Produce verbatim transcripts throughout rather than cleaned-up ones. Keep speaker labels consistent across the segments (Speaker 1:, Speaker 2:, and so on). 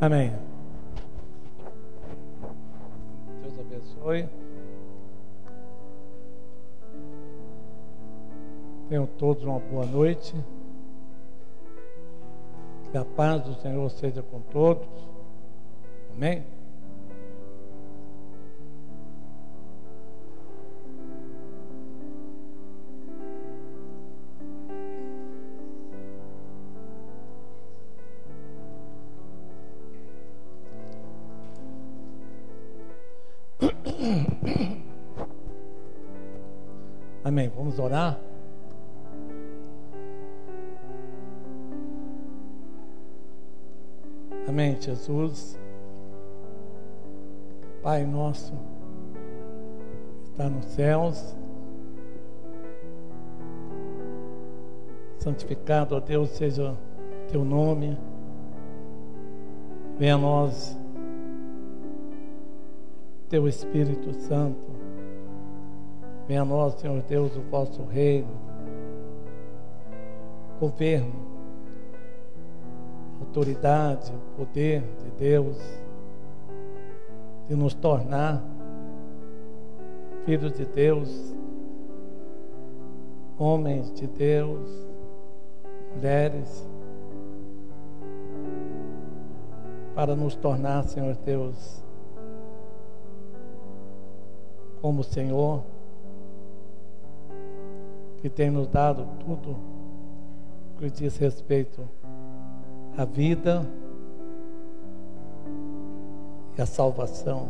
Speaker 1: Amém. Deus abençoe. Tenham todos uma boa noite. Que a paz do Senhor seja com todos. Amém. Amém. Vamos orar? Amém, Jesus. Pai nosso, que está nos céus, santificado, ó Deus, seja teu nome. Venha a nós teu Espírito Santo. Venha a nós, Senhor Deus, o vosso reino, governo, autoridade, o poder de Deus, de nos tornar filhos de Deus, homens de Deus, mulheres, para nos tornar, Senhor Deus, como o Senhor, que tem nos dado tudo que diz respeito à vida e à salvação.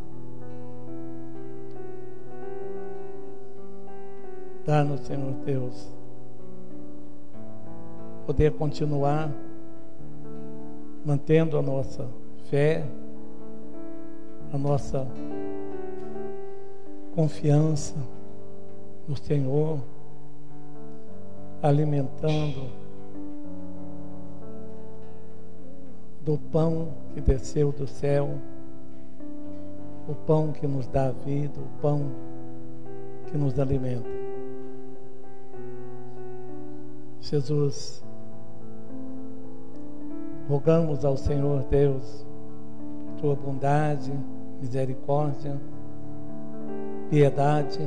Speaker 1: Dá-nos, Senhor Deus, poder continuar mantendo a nossa fé, a nossa confiança no Senhor, alimentando do pão que desceu do céu, o pão que nos dá a vida, o pão que nos alimenta. Jesus, rogamos ao Senhor Deus tua bondade, misericórdia, piedade,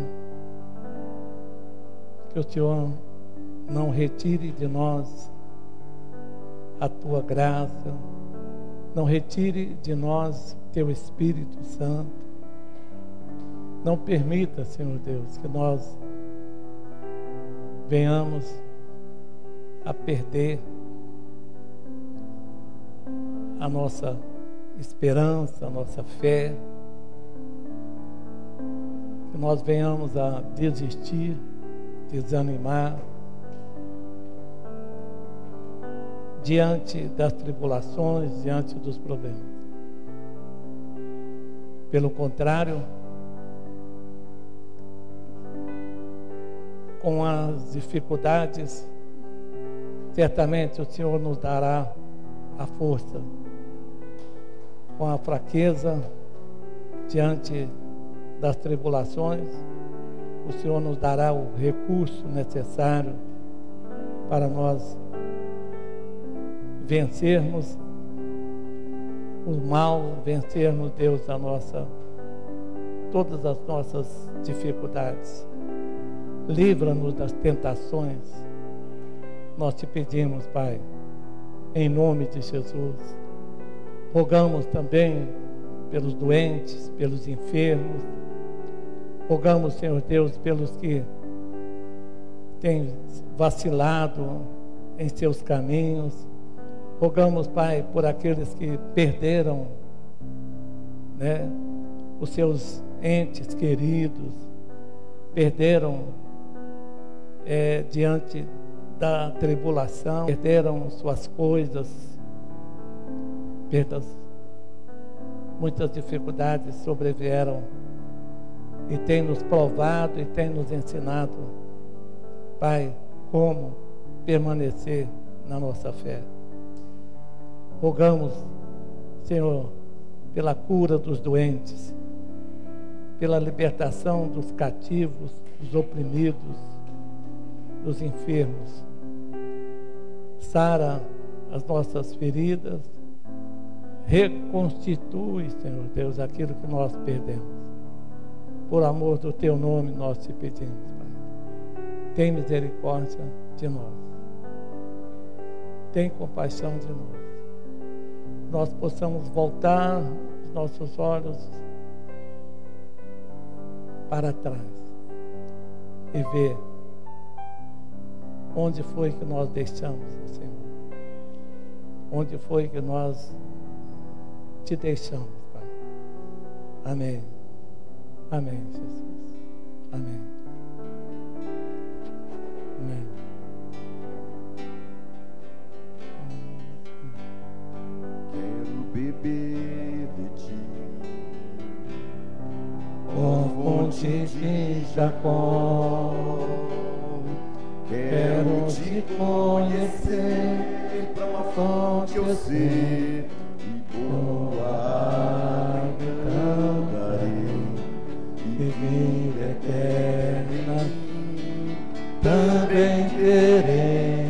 Speaker 1: que o Senhor não retire de nós a tua graça, não retire de nós teu Espírito Santo. Não permita, Senhor Deus, que nós venhamos a perder a nossa esperança, a nossa fé, que nós venhamos a desistir, desanimar diante das tribulações, diante dos problemas. Pelo contrário, com as dificuldades, certamente o Senhor nos dará a força. Com a fraqueza, diante das tribulações, o Senhor nos dará o recurso necessário para nós vencermos o mal, vencermos, Deus, a nossa, todas as nossas dificuldades. Livra-nos das tentações. Nós te pedimos, Pai, em nome de Jesus. Rogamos também pelos doentes, pelos enfermos. Rogamos, Senhor Deus, pelos que têm vacilado em seus caminhos. Rogamos, Pai, por aqueles que perderam, né, os seus entes queridos, perderam é, diante da tribulação, perderam suas coisas, perdas, muitas dificuldades sobrevieram e tem nos provado e tem nos ensinado, Pai, como permanecer na nossa fé. Rogamos, Senhor, pela cura dos doentes, pela libertação dos cativos, dos oprimidos, dos enfermos. Sara as nossas feridas, reconstitui, Senhor Deus, aquilo que nós perdemos. Por amor do Teu nome nós te pedimos, Pai. Tem misericórdia de nós. Tem compaixão de nós. Nós possamos voltar os nossos olhos para trás e ver onde foi que nós deixamos o Senhor. Onde foi que nós te deixamos, Pai. Amém. Amém, Jesus. Amém. Amém.
Speaker 2: Quero beber de ti,
Speaker 1: ó fonte de Jacó.
Speaker 2: quero te conhecer, para uma fonte eu ser, e boa água darei, e vida eterna também terei.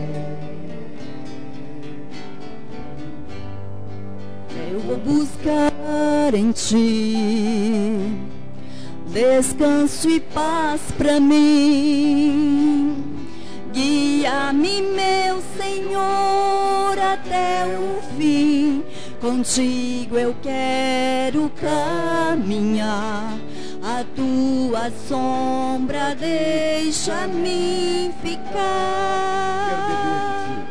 Speaker 3: Eu vou buscar em ti descanso e paz pra mim. Guia-me, meu Senhor, até o fim. Contigo eu quero caminhar. A tua sombra deixa-me ficar.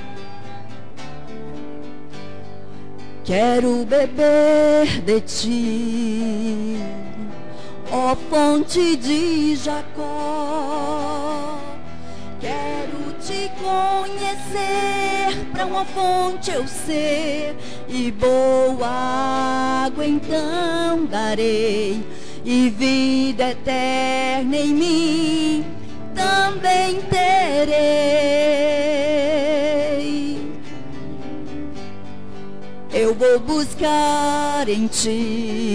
Speaker 3: Quero beber de ti, ó fonte de Jacó. Quero te conhecer, para uma fonte eu ser, e boa água então darei, e vida eterna em mim também terei. Eu vou buscar em ti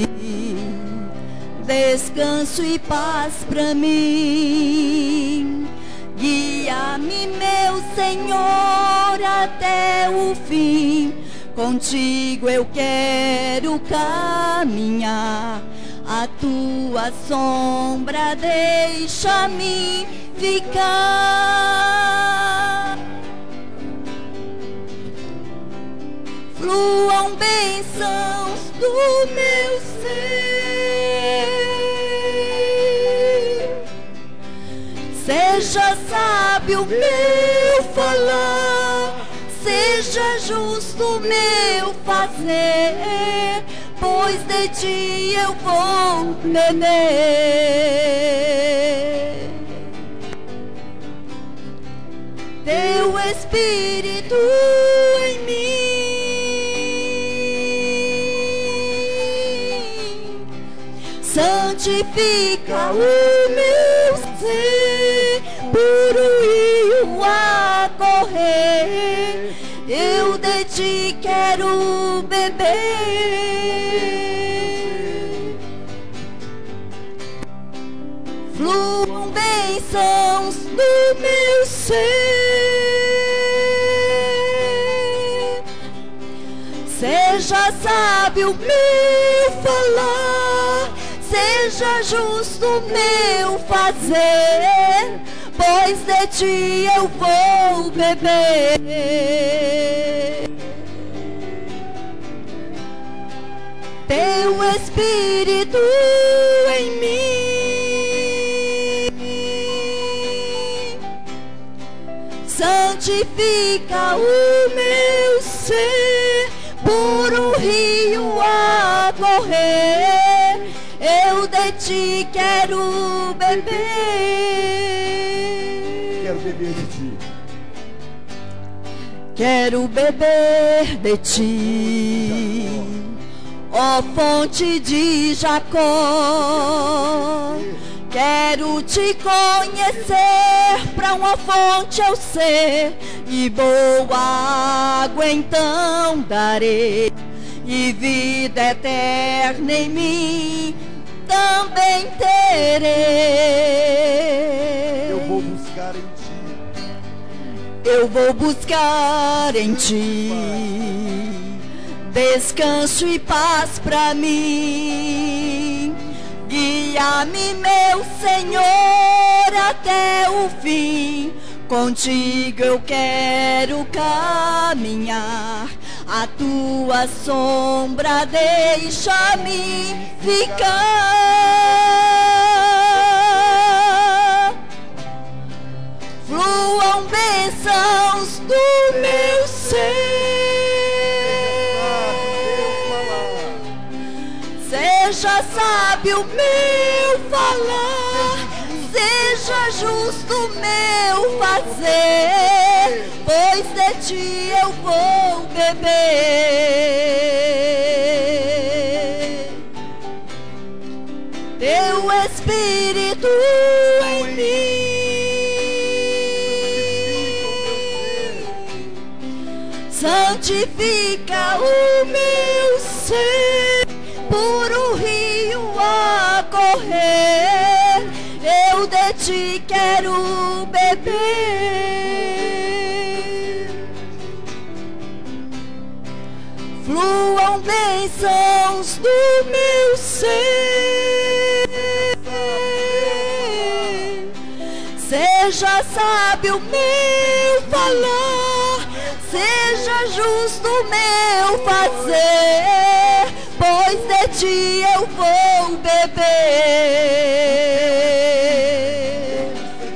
Speaker 3: descanso e paz pra mim. Guia-me, meu Senhor, até o fim. Contigo eu quero caminhar. A tua sombra deixa-me ficar. Fluam bênçãos do meu ser. Seja sábio meu falar, seja justo meu fazer, pois de ti eu vou beber. Teu Espírito em mim santifica o meu ser, puro rio a correr, eu de ti quero beber. Fluam bênçãos do meu ser. Seja sábio meu falar, seja justo meu fazer, pois de ti eu vou beber. Teu Espírito em mim santifica o meu ser, puro rio a correr, eu de ti quero beber.
Speaker 2: Quero beber de ti.
Speaker 3: Quero beber de ti, ó fonte de Jacó. Quero te conhecer, pra uma fonte eu ser, e boa água então darei, e vida eterna em mim também terei.
Speaker 2: Eu vou buscar em ti.
Speaker 3: Eu vou buscar em ti descanso e paz pra mim. Guia-me, meu Senhor, até o fim. Contigo eu quero caminhar, a tua sombra deixa-me ficar. Fluam bênçãos do meu ser. Seja sábio meu falar, seja justo meu fazer, pois de ti eu vou beber. Teu Espírito em mim santifica o meu ser, puro rio a correr, eu de ti quero beber. Fluam bênçãos do meu ser. Seja sábio meu falar, seja justo meu fazer, pois de ti eu vou beber.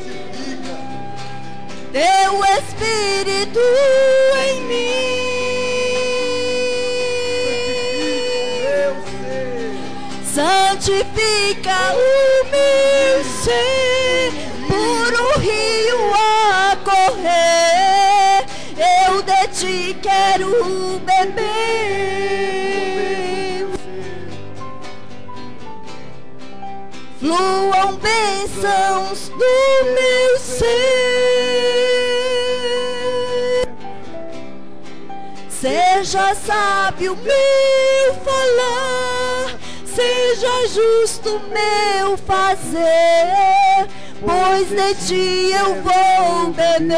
Speaker 3: Teu Espírito em mim santifica o meu ser, puro rio a correr, eu de ti quero beber. Fluam bênçãos do meu ser. Seja sábio meu falar, seja justo meu fazer, pois de ti eu vou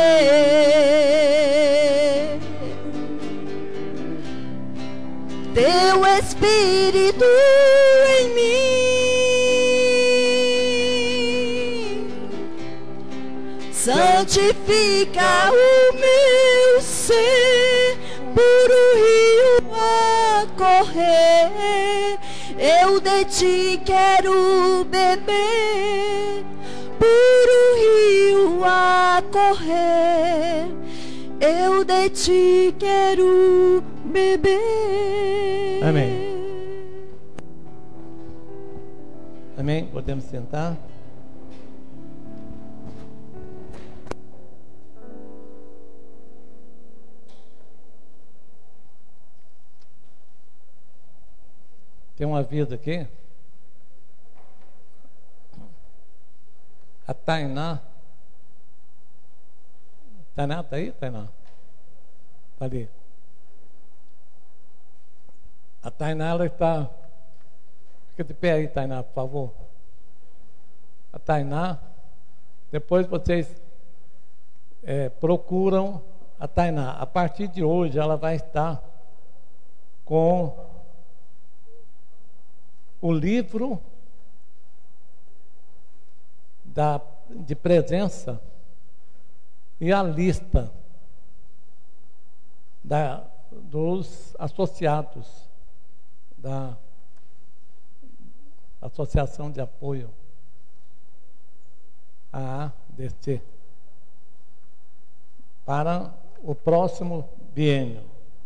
Speaker 3: beber. Teu Espírito em mim santifica o meu ser, puro rio a correr, eu de ti quero beber. Puro rio a correr, eu de ti quero beber.
Speaker 1: Amém. Amém. Podemos sentar. Tem um aviso aqui. A Tainá. Tainá está aí, Tainá? Está ali. A Tainá, ela está... Fica de pé aí, Tainá, por favor. A Tainá, depois vocês é, procuram a Tainá. A partir de hoje, ela vai estar com o livro da, de presença e a lista da, dos associados da Associação de Apoio A A D C para o próximo biênio.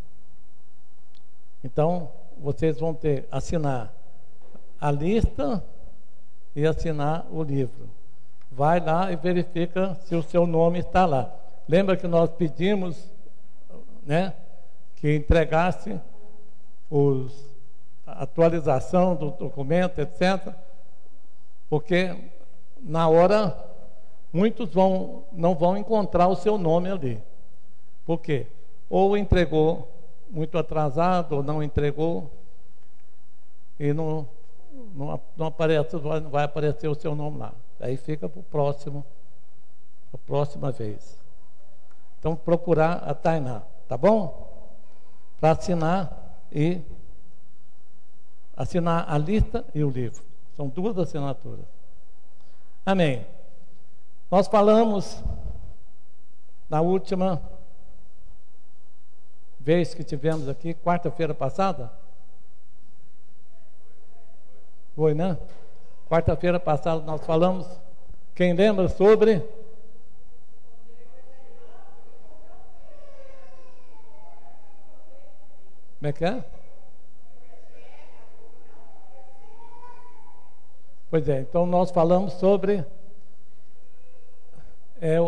Speaker 1: Então, vocês vão ter assinar a lista e assinar o livro. Vai lá e verifica se o seu nome está lá. Lembra que nós pedimos, né, que entregasse os, a atualização do documento, etcétera. Porque na hora muitos vão, não vão encontrar o seu nome ali. Por quê? Ou entregou muito atrasado, ou não entregou, e não, não, não aparece, não vai aparecer o seu nome lá. Aí fica para o próximo, a próxima vez. Então, procurar a Tainá, tá bom? Para assinar e assinar a lista e o livro. São duas assinaturas. Amém. Nós falamos na última vez que tivemos aqui, quarta-feira passada. Foi, né? Quarta-feira passada nós falamos, quem lembra, sobre como é que é? Pois é, então nós falamos sobre é,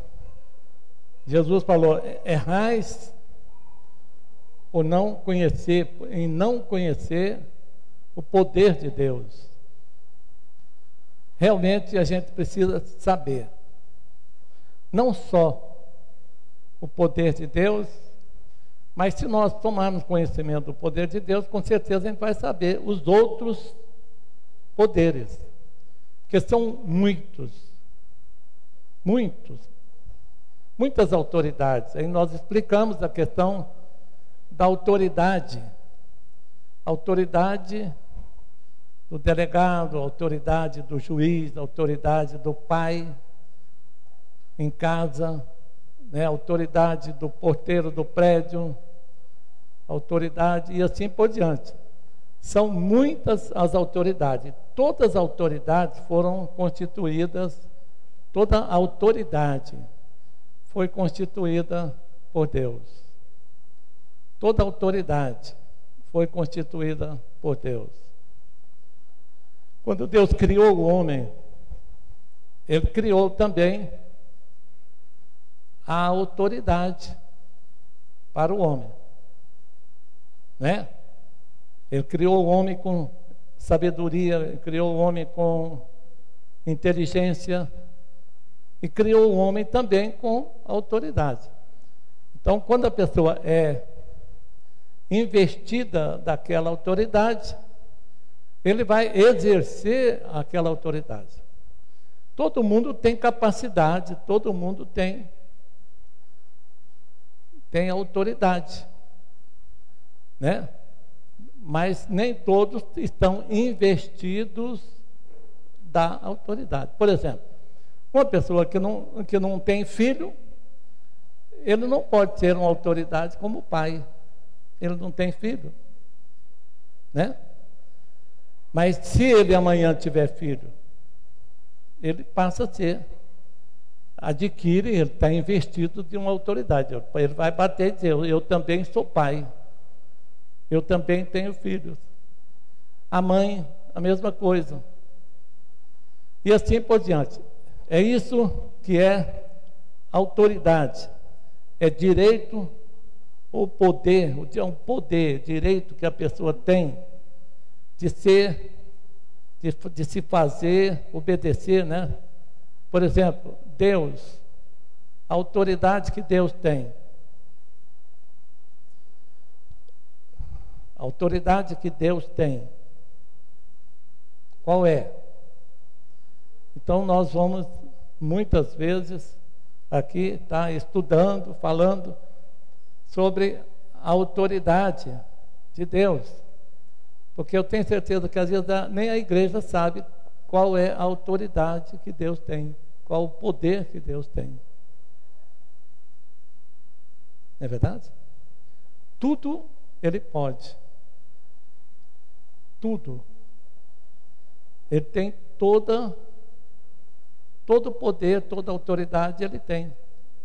Speaker 1: Jesus falou, errais por não conhecer, em não conhecer o poder de Deus. Realmente a gente precisa saber, não só o poder de Deus, mas se nós tomarmos conhecimento do poder de Deus, com certeza a gente vai saber os outros poderes, que são muitos, muitos, muitas autoridades. Aí nós explicamos a questão da autoridade, autoridade do delegado, autoridade do juiz, autoridade do pai em casa, né, autoridade do porteiro do prédio, autoridade e assim por diante. São muitas as autoridades. Todas as autoridades foram constituídas, toda a autoridade foi constituída por Deus. Toda a autoridade foi constituída por Deus. Quando Deus criou o homem, Ele criou também a autoridade para o homem, né? Ele criou o homem com sabedoria, criou o homem com inteligência e criou o homem também com autoridade. Então, quando a pessoa é investida daquela autoridade, ele vai exercer aquela autoridade. Todo mundo tem capacidade, todo mundo tem, tem autoridade, né? Mas nem todos estão investidos da autoridade. Por exemplo, uma pessoa que não, que não tem filho, ele não pode ser uma autoridade como pai. Ele não tem filho, né? Mas se ele amanhã tiver filho, ele passa a ser, adquire, ele está investido de uma autoridade. Ele vai bater e dizer, eu, eu também sou pai. Eu também tenho filhos. A mãe, a mesma coisa. E assim por diante. É isso que é autoridade. É direito ou poder, é um poder, direito que a pessoa tem de ser, de, de se fazer, obedecer, né? Por exemplo, Deus, a autoridade que Deus tem. A autoridade que Deus tem. Qual é? Então nós vamos muitas vezes aqui estar tá, estudando, falando sobre a autoridade de Deus. Porque eu tenho certeza que às vezes nem a igreja sabe qual é a autoridade que Deus tem, qual o poder que Deus tem. Não é verdade? Tudo Ele pode. Tudo. Ele tem toda, todo o poder, toda a autoridade Ele tem.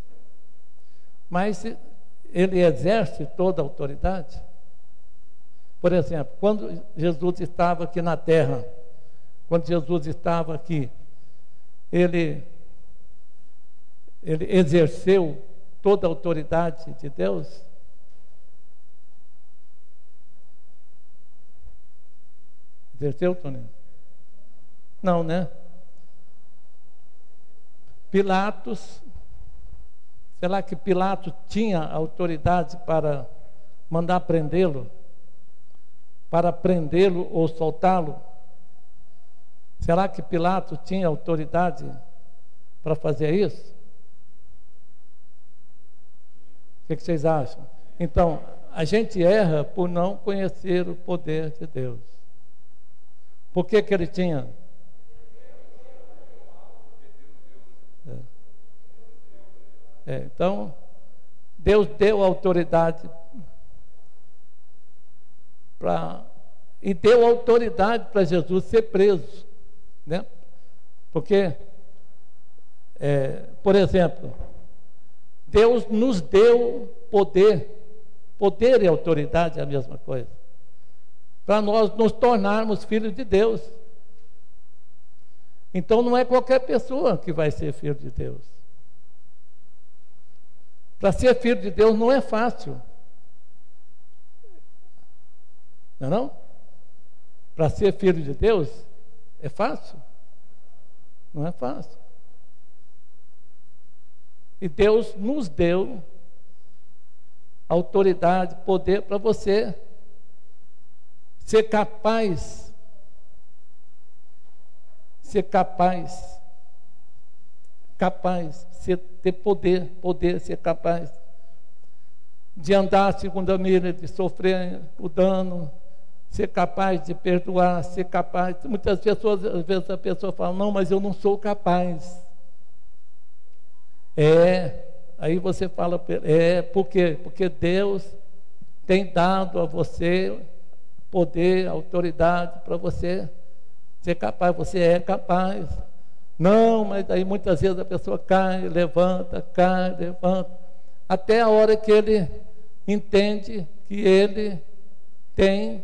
Speaker 1: Mas Ele exerce toda a autoridade? Por exemplo, quando Jesus estava aqui na terra, quando Jesus estava aqui, Ele, ele exerceu toda a autoridade de Deus? Exerceu, Toninho? Não, né? Pilatos, será que Pilatos tinha autoridade para mandar prendê-lo? Para prendê-lo ou soltá-lo? Será que Pilatos tinha autoridade para fazer isso? O que, que vocês acham? Então, a gente erra por não conhecer o poder de Deus. Por que que ele tinha? É. É, então, Deus deu autoridade para e deu autoridade para Jesus ser preso, né? Porque, é, por exemplo, Deus nos deu poder, poder e autoridade é a mesma coisa, para nós nos tornarmos filhos de Deus. Então não é qualquer pessoa que vai ser filho de Deus. Para ser filho de Deus não é fácil, não é não? Para ser filho de Deus é fácil? Não é fácil. E Deus nos deu autoridade, poder para você ser capaz, ser capaz, capaz, ser, ter poder, poder, ser capaz de andar a segunda milha, de sofrer o dano, ser capaz de perdoar, ser capaz. Muitas pessoas, às vezes a pessoa fala, não, mas eu não sou capaz. É, aí você fala, é, por quê? Porque Deus tem dado a você poder, autoridade para você ser capaz, você é capaz. Não, mas aí muitas vezes a pessoa cai, levanta, cai, levanta, até a hora que ele entende que ele tem.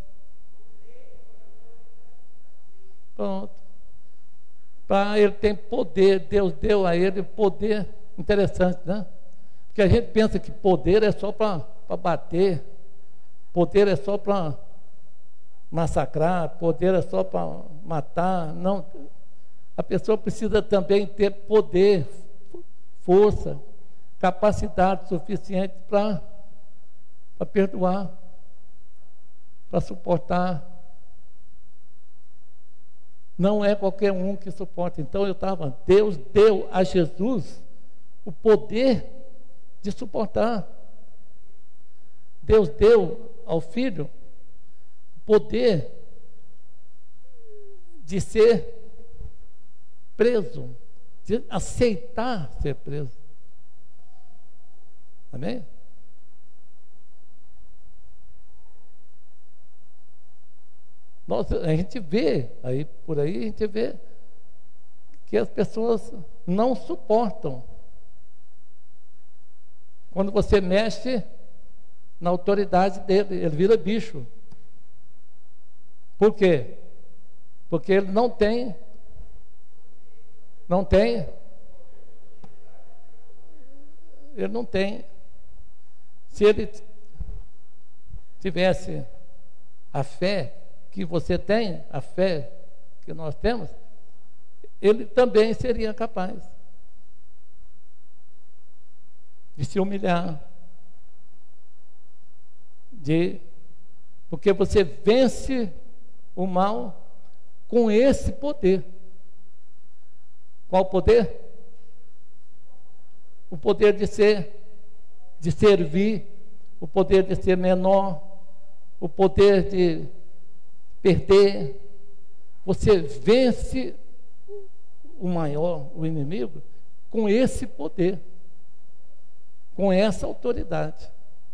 Speaker 1: Pronto. Para ele tem poder, Deus deu a ele poder. Interessante, né? Porque a gente pensa que poder é só para bater, poder é só para massacrar, poder é só para matar. Não, a pessoa precisa também ter poder, força, capacidade suficiente para para perdoar, para suportar. Não é qualquer um que suporta. Então eu estava, Deus deu a Jesus o poder de suportar. Deus deu ao Filho o poder de ser preso, de aceitar ser preso. Amém? Nossa, a gente vê, aí, por aí a gente vê que as pessoas não suportam quando você mexe na autoridade dele, ele vira bicho. Por quê? Porque ele não tem, não tem, ele não tem. Se ele tivesse a fé que você tem, a fé que nós temos, ele também seria capaz de se humilhar, de, porque você vence o mal com esse poder. Qual poder? O poder de ser, de servir, o poder de ser menor, o poder de perder. Você vence o maior, o inimigo, com esse poder, com essa autoridade.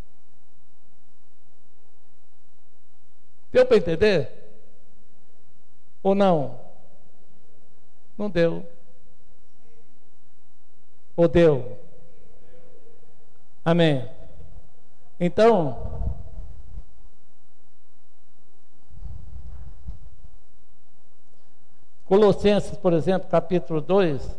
Speaker 1: Deu para entender? Ou não? Não deu. Ou deu? Amém. Então, Colossenses, por exemplo, capítulo dois,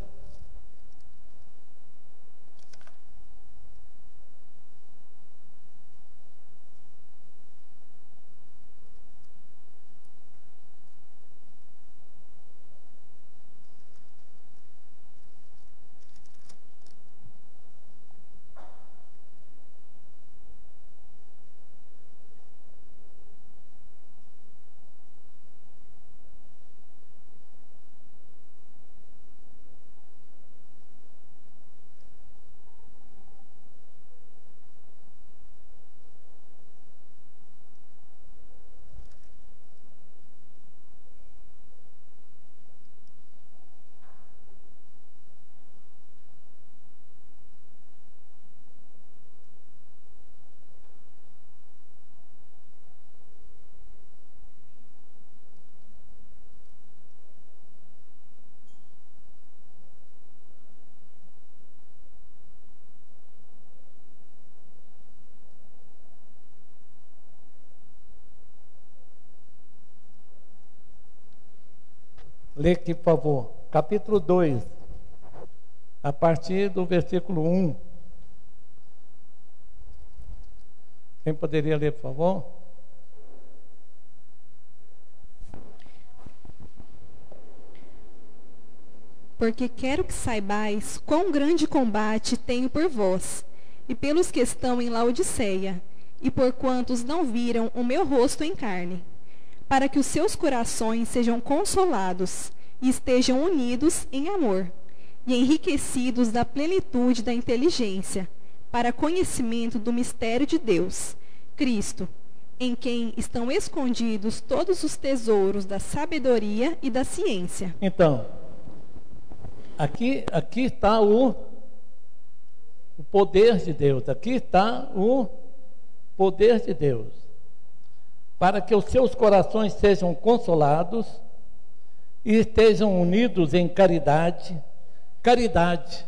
Speaker 1: Lê aqui, por favor. Capítulo dois, a partir do versículo um. Quem poderia ler, por favor?
Speaker 4: Porque quero que saibais quão grande combate tenho por vós, e pelos que estão em Laodiceia, e por quantos não viram o meu rosto em carne, para que os seus corações sejam consolados, e estejam unidos em amor, e enriquecidos da plenitude da inteligência, para conhecimento do mistério de Deus, Cristo, em quem estão escondidos todos os tesouros da sabedoria e da ciência.
Speaker 1: Então, aqui, aqui está o, o poder de Deus, aqui está o poder de Deus, para que os seus corações sejam consolados e estejam unidos em caridade. Caridade.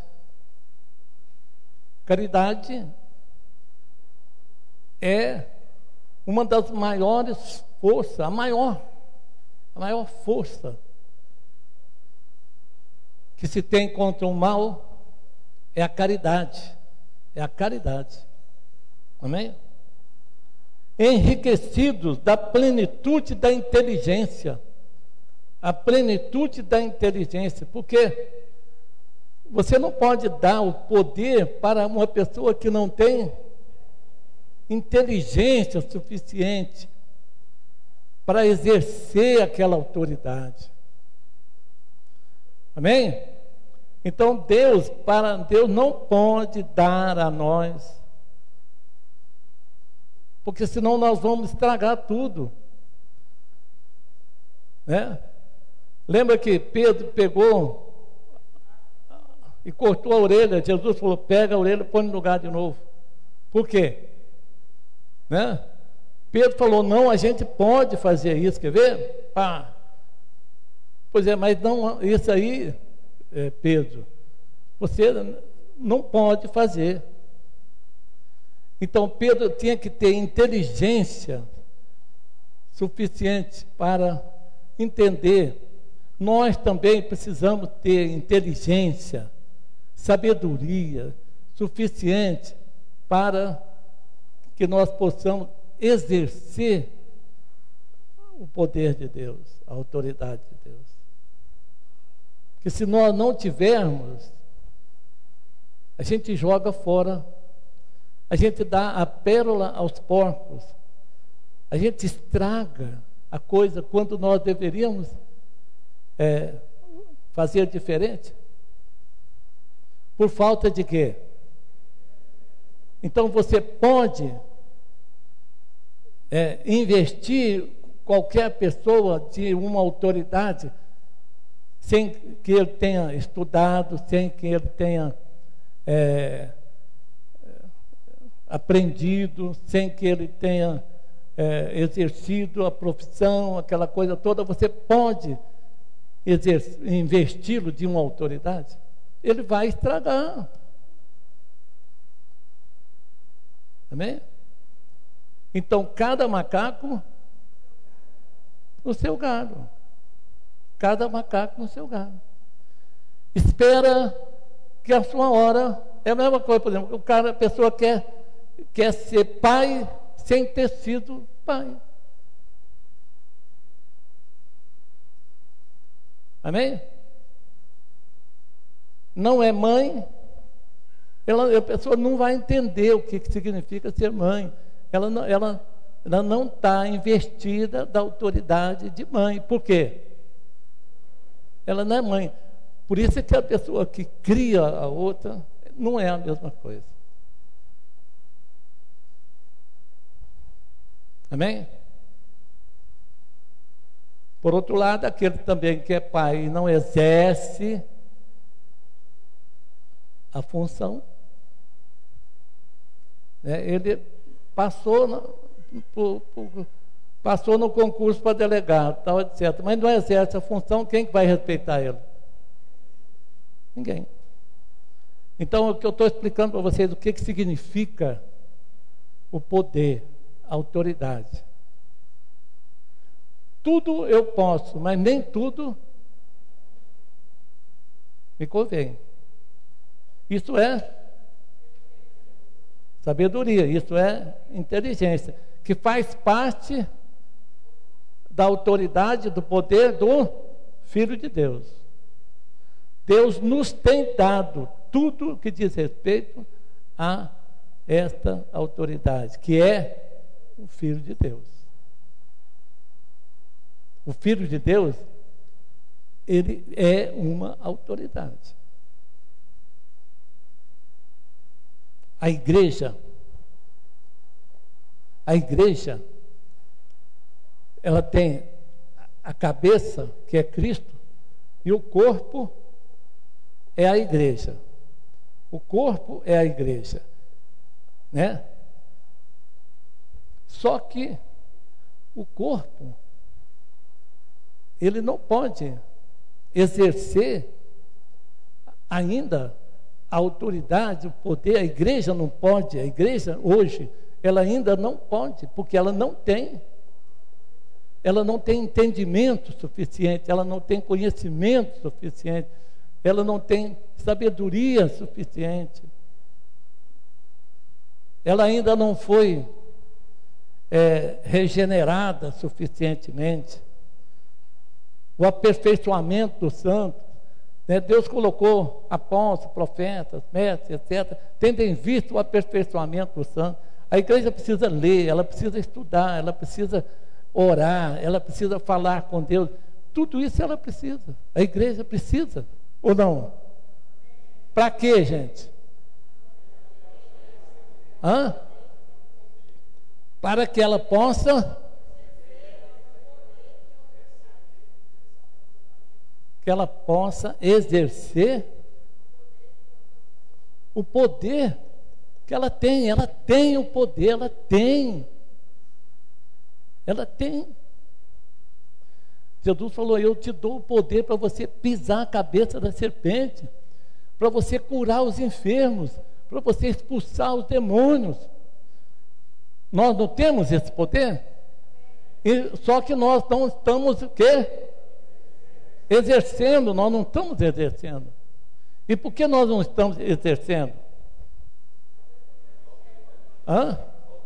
Speaker 1: Caridade é uma das maiores forças, a maior, a maior força que se tem contra o mal é a caridade, é a caridade, amém? Enriquecidos da plenitude da inteligência, a plenitude da inteligência, porque você não pode dar o poder para uma pessoa que não tem inteligência suficiente para exercer aquela autoridade. Amém? Então Deus, para Deus não pode dar a nós, porque senão nós vamos estragar tudo, né? Lembra que Pedro pegou e cortou a orelha? Jesus falou: pega a orelha e põe no lugar de novo. Por quê? Né? Pedro falou: não, a gente pode fazer isso, quer ver? Pá. Pois é, mas não, isso aí, é, Pedro, você não pode fazer. Então Pedro tinha que ter inteligência suficiente para entender. Nós também precisamos ter inteligência, sabedoria suficiente para que nós possamos exercer o poder de Deus, a autoridade de Deus. Porque se nós não tivermos, a gente joga fora, a gente dá a pérola aos porcos, a gente estraga a coisa quando nós deveríamos é, fazer diferente. Por falta de quê? Então você pode é, investir qualquer pessoa de uma autoridade sem que ele tenha estudado, sem que ele tenha é, aprendido, sem que ele tenha é, exercido a profissão, aquela coisa toda. Você pode investi-lo de uma autoridade, ele vai estragar. Amém? Então, cada macaco no seu galho. Cada macaco no seu galho. Espera que a sua hora... É a mesma coisa, por exemplo, o cara, a pessoa quer, quer ser pai sem ter sido pai. Amém? Não é mãe, ela, a pessoa não vai entender o que, que significa ser mãe. Ela não ela, ela não está investida da autoridade de mãe. Por quê? Ela não é mãe. Por isso é que a pessoa que cria a outra não é a mesma coisa. Amém? Por outro lado, aquele também que é pai e não exerce a função, né? Ele passou no, por, por, passou no concurso para delegado, tal, etcétera, mas não exerce a função, quem que vai respeitar ele? Ninguém. Então, o que eu estou explicando para vocês, o que, que significa o poder, a autoridade. Tudo eu posso, mas nem tudo Me convém. Isso é sabedoria, isso é inteligência, que faz parte da autoridade, do poder do Filho de Deus. Deus nos tem dado tudo que diz respeito a esta autoridade, que é o Filho de Deus. O Filho de Deus, ele é uma autoridade. A igreja, a igreja, ela tem a cabeça, que é Cristo, e o corpo é a igreja. O corpo é a igreja, né? Só que o corpo, ele não pode exercer ainda a autoridade, o poder. A igreja não pode, a igreja hoje, ela ainda não pode, porque ela não tem, ela não tem entendimento suficiente, ela não tem conhecimento suficiente, ela não tem sabedoria suficiente, ela ainda não foi é, regenerada suficientemente. O aperfeiçoamento do santo, né? Deus colocou apóstolos, profetas, mestres, etcétera, tendo em vista o aperfeiçoamento do santo. A igreja precisa ler, ela precisa estudar, ela precisa orar, ela precisa falar com Deus. Tudo isso ela precisa. A igreja precisa, ou não? Para quê, gente? Hã? Para que ela possa que ela possa exercer o poder que ela tem. Ela tem o poder, ela tem. Ela tem. Jesus falou: eu te dou o poder para você pisar a cabeça da serpente, para você curar os enfermos, para você expulsar os demônios. Nós não temos esse poder? E, só que nós não estamos o quê? Exercendo, nós não estamos exercendo. E por que nós não estamos exercendo? Hã?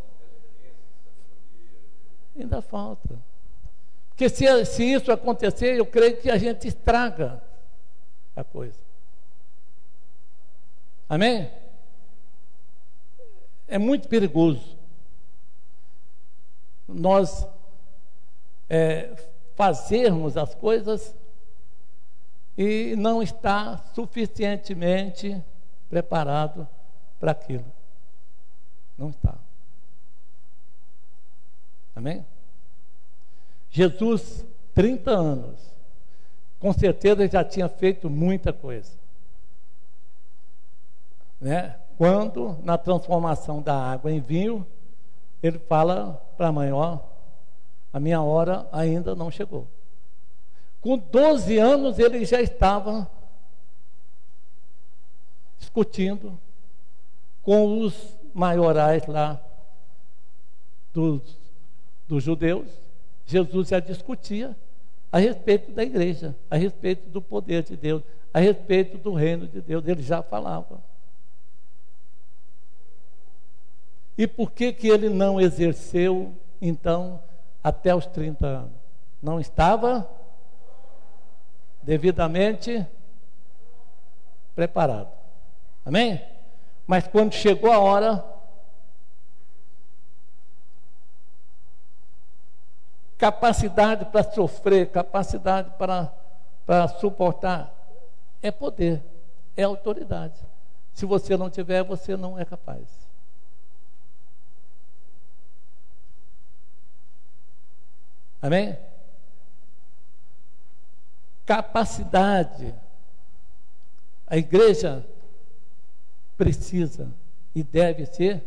Speaker 1: Ainda falta. Porque se, se isso acontecer, eu creio que a gente estraga a coisa. Amém? É muito perigoso nós é, fazermos as coisas e não estar suficientemente preparado para aquilo. Não está. Amém? Jesus, trinta anos, com certeza já tinha feito muita coisa, né? Quando, na transformação da água em vinho, ele fala para a mãe: ó, a minha hora ainda não chegou. Com doze anos ele já estava discutindo com os maiorais lá dos, dos judeus. Jesus já discutia a respeito da igreja, a respeito do poder de Deus, a respeito do reino de Deus. Ele já falava. E por que que ele não exerceu, então, até os trinta anos? Não estava devidamente preparado. Amém? Mas quando chegou a hora, capacidade para sofrer, capacidade para, para suportar, é poder, é autoridade. Se você não tiver, você não é capaz. Amém? Capacidade. A igreja precisa e deve ser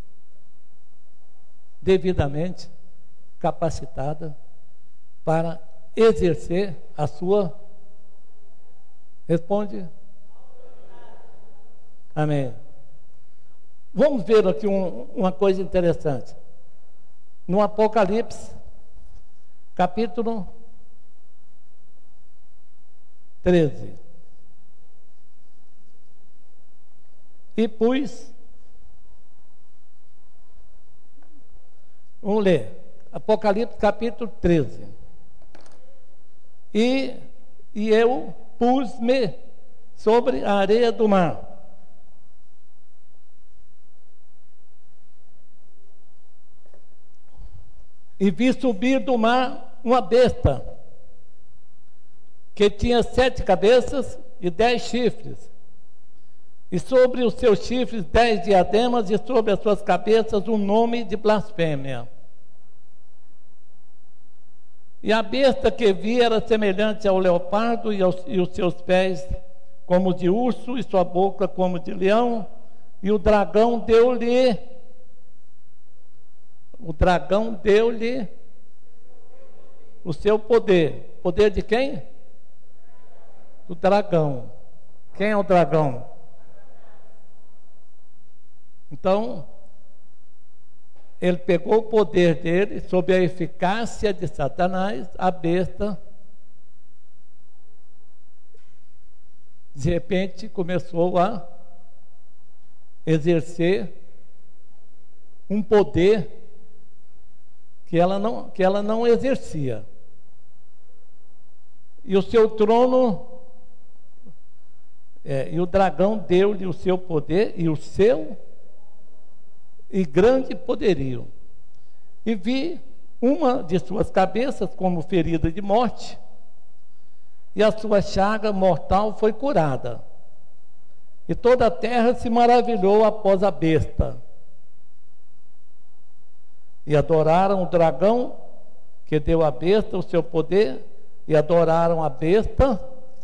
Speaker 1: devidamente capacitada para exercer a sua. Responde. Amém. Vamos ver aqui um, uma coisa interessante. No Apocalipse, capítulo treze. E pus, vamos ler, Apocalipse capítulo treze. E, e eu pus-me sobre a areia do mar. E vi subir do mar uma besta, que tinha sete cabeças e dez chifres, e sobre os seus chifres dez diademas, e sobre as suas cabeças um nome de blasfêmia. E a besta que vi era semelhante ao leopardo, e, aos, e os seus pés como de urso, e sua boca como de leão, e o dragão deu-lhe, o dragão deu-lhe o seu poder. Poder de quem? Do dragão. Quem é o dragão? Então, ele pegou o poder dele, sob a eficácia de Satanás, a besta, de repente, começou a exercer um poder que ela não, que ela não exercia. E o seu trono, é, e o dragão deu-lhe o seu poder e o seu e grande poderio. E vi uma de suas cabeças como ferida de morte, e a sua chaga mortal foi curada. E toda a terra se maravilhou após a besta. E adoraram o dragão, que deu à besta o seu poder, e adoraram a besta,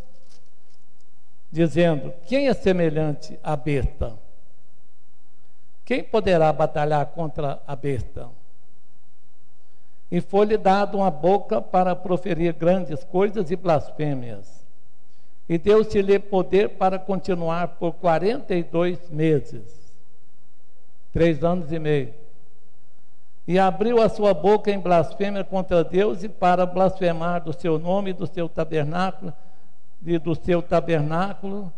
Speaker 1: dizendo: quem é semelhante à besta? Quem poderá batalhar contra a besta? E foi-lhe dado uma boca para proferir grandes coisas e blasfêmias. E deu-se-lhe poder para continuar por quarenta e dois meses, três anos e meio. E abriu a sua boca em blasfêmia contra Deus, e para blasfemar do seu nome e do seu tabernáculo, e do seu tabernáculo,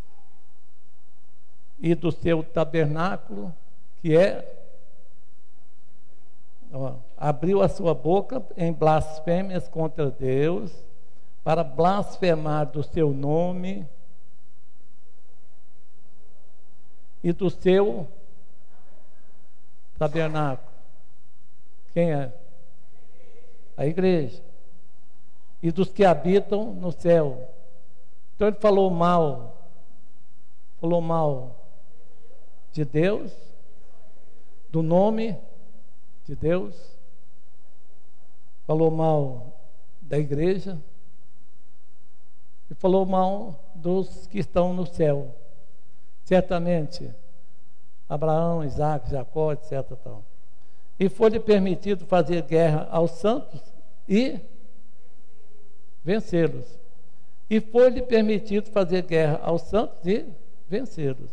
Speaker 1: e do seu tabernáculo, que é, ó, abriu a sua boca em blasfêmias contra Deus, para blasfemar do seu nome e do seu tabernáculo. Quem é? A igreja. E dos que habitam no céu. Então ele falou mal, falou mal de Deus, do nome de Deus, falou mal da igreja, e falou mal dos que estão no céu. Certamente, Abraão, Isaac, Jacó, etcétera tal. E foi-lhe permitido fazer guerra aos santos e vencê-los. E foi-lhe permitido fazer guerra aos santos e vencê-los.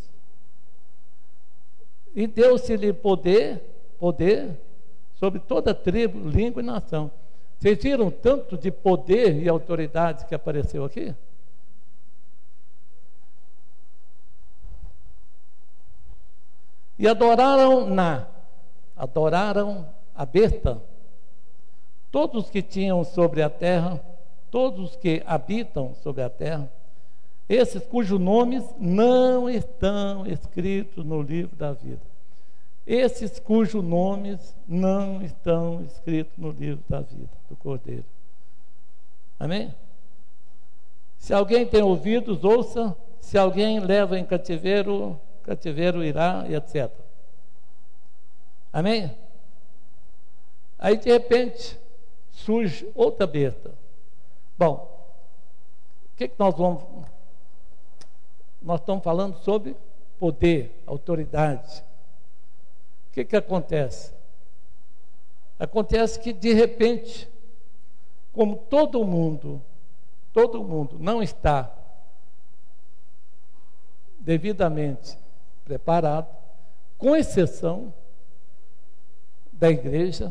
Speaker 1: E deu-se-lhe poder, poder sobre toda tribo, língua e nação. Vocês viram tanto de poder e autoridade que apareceu aqui? E adoraram na, adoraram a besta, todos que tinham sobre a terra, todos os que habitam sobre a terra, esses cujos nomes não estão escritos no livro da vida. Esses cujos nomes não estão escritos no livro da vida do Cordeiro. Amém? Se alguém tem ouvidos, ouça. Se alguém leva em cativeiro, cativeiro irá, e etcétera. Amém? Aí de repente surge outra besta. Bom, o que, que nós vamos... Nós estamos falando sobre poder, autoridade. O que, que acontece? Acontece que de repente, como todo mundo, todo mundo não está devidamente preparado, com exceção da igreja,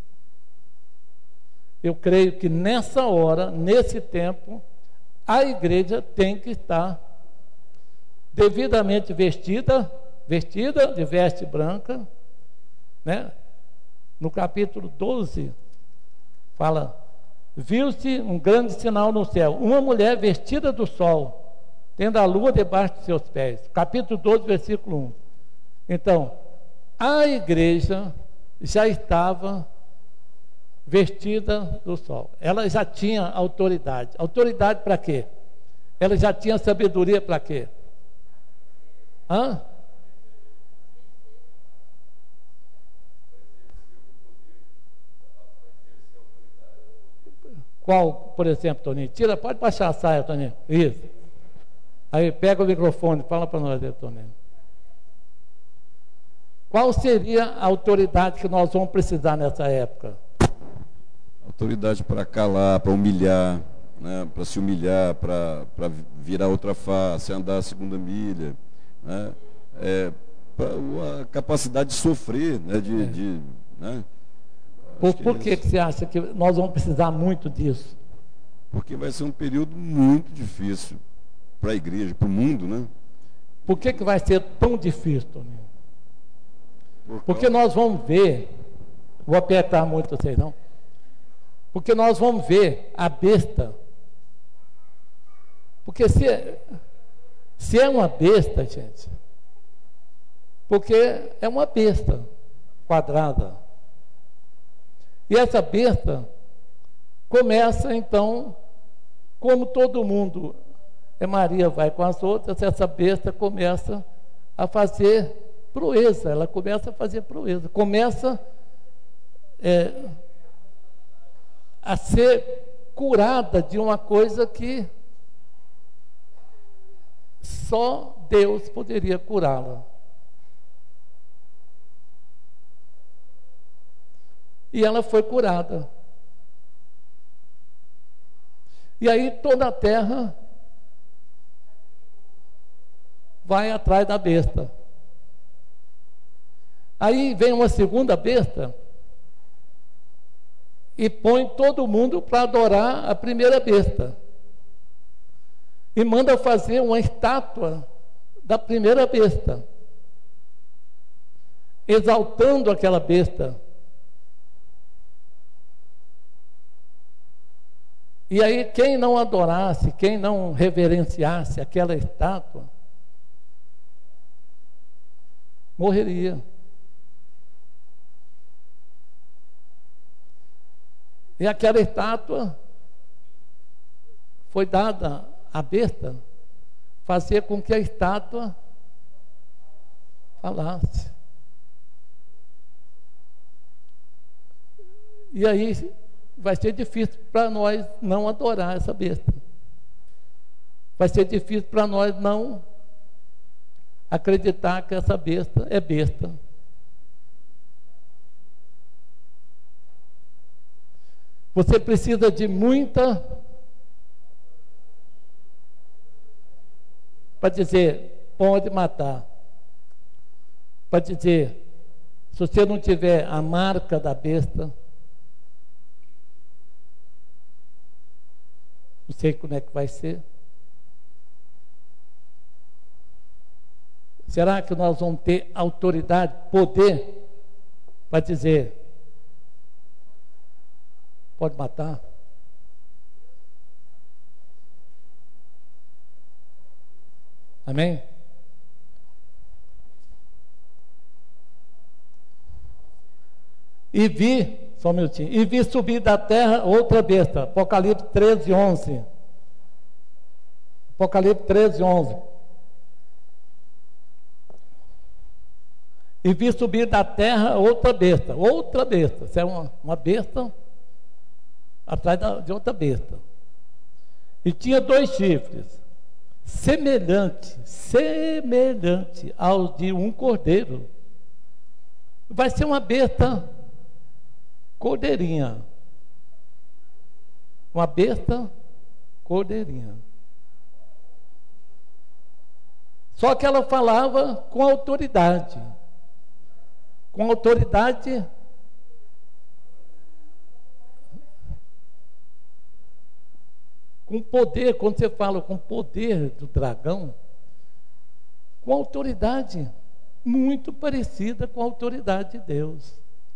Speaker 1: eu creio que nessa hora, nesse tempo, a igreja tem que estar devidamente vestida, vestida de veste branca, né? No capítulo doze, fala, viu-se um grande sinal no céu, uma mulher vestida do sol, tendo a lua debaixo de seus pés. Capítulo doze, versículo um. Então, a igreja já estava vestida do sol. Ela já tinha autoridade. Autoridade para quê? Ela já tinha sabedoria para quê? Hã? Qual, por exemplo, Toninho? Tira, pode baixar a saia, Toninho. Isso. Aí pega o microfone, fala para nós, Toninho. Qual seria a autoridade que nós vamos precisar nessa época?
Speaker 2: Autoridade para calar, para humilhar, né? Para se humilhar, para virar outra face, andar a segunda milha, né? É, a capacidade de sofrer, né? De, é. de, né?
Speaker 1: Por, por que, que você acha que nós vamos precisar muito disso?
Speaker 2: Porque vai ser um período muito difícil para a igreja, para o mundo, né?
Speaker 1: Por que, que vai ser tão difícil, Toninho?
Speaker 2: Por
Speaker 1: Porque nós vamos ver, vou apertar muito vocês não, porque nós vamos ver a besta, porque se, se é uma besta, gente, porque é uma besta quadrada, e essa besta começa então, como todo mundo, é Maria vai com as outras, essa besta começa a fazer proeza, ela começa a fazer proeza, começa é, a ser curada de uma coisa que só Deus poderia curá-la. E ela foi curada. E aí toda a terra vai atrás da besta. Aí vem uma segunda besta e põe todo mundo para adorar a primeira besta. E manda fazer uma estátua da primeira besta, exaltando aquela besta. E aí quem não adorasse, quem não reverenciasse aquela estátua, morreria. E aquela estátua foi dada à besta, fazer com que a estátua falasse. E aí vai ser difícil para nós não adorar essa besta. Vai ser difícil para nós não acreditar que essa besta é besta. Você precisa de muita para dizer, pode matar. Para dizer, se você não tiver a marca da besta, não sei como é que vai ser. Será que nós vamos ter autoridade, poder, para dizer, pode matar? Amém? E vi, só um minutinho, e vi subir da terra outra besta, Apocalipse treze, onze. Apocalipse treze, onze. E vi subir da terra outra besta, outra besta, isso é uma, uma besta atrás de outra besta. E tinha dois chifres, semelhante, semelhante ao de um cordeiro. Vai ser uma besta cordeirinha. Uma besta cordeirinha. Só que ela falava com autoridade. Com autoridade com poder. Quando você fala com poder do dragão, com autoridade muito parecida com a autoridade de Deus.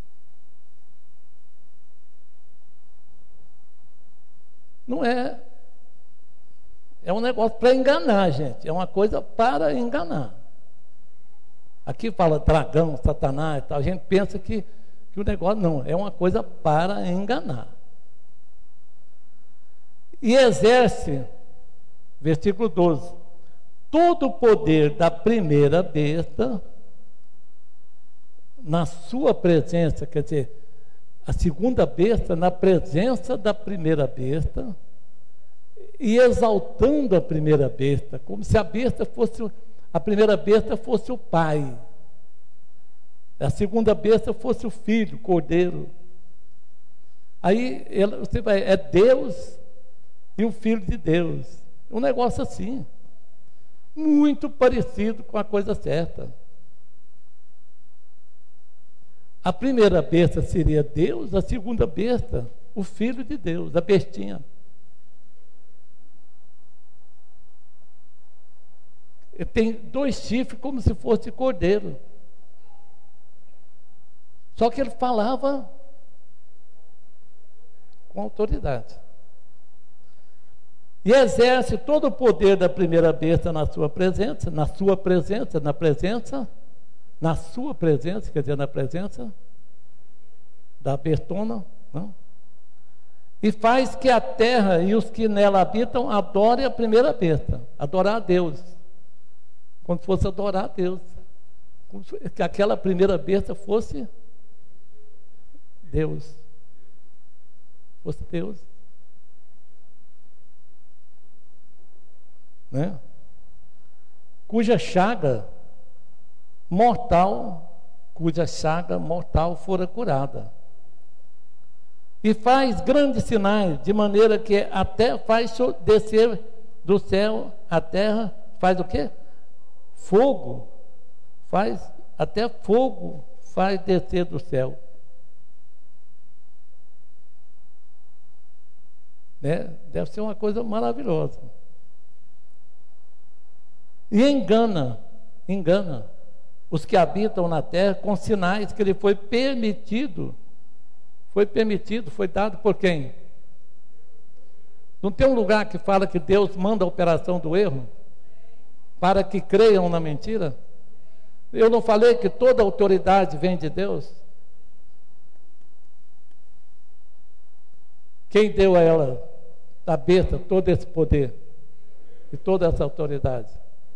Speaker 1: Não é, é um negócio para enganar, gente, é uma coisa para enganar. Aqui fala dragão, satanás e tal, a gente pensa que, que o negócio não, é uma coisa para enganar. E exerce, versículo doze, todo o poder da primeira besta na sua presença, quer dizer, a segunda besta na presença da primeira besta e exaltando a primeira besta, como se a besta fosse, a primeira besta fosse o pai, a segunda besta fosse o filho, o cordeiro. Aí você vai, é Deus e o Filho de Deus, um negócio assim, muito parecido com a coisa certa. A primeira besta seria Deus, a segunda besta, o Filho de Deus, a bestinha. Ele tem dois chifres como se fosse cordeiro. Só que ele falava com autoridade. E exerce todo o poder da primeira besta na sua presença, na sua presença, na presença, na sua presença, quer dizer, na presença da bestona, não? E faz que a terra e os que nela habitam adorem a primeira besta, adorar a Deus, como se fosse adorar a Deus, como se que aquela primeira besta fosse Deus, fosse Deus. Né? Cuja chaga mortal, cuja chaga mortal fora curada. E faz grandes sinais, de maneira que até faz descer do céu a terra, faz o quê? Fogo, faz, até fogo faz descer do céu. Né? Deve ser uma coisa maravilhosa. E engana, engana os que habitam na terra com sinais que lhe foi permitido, foi permitido, foi dado por quem? Não tem um lugar que fala que Deus manda a operação do erro para que creiam na mentira? Eu não falei que toda autoridade vem de Deus? Quem deu a ela, a besta, todo esse poder e toda essa autoridade?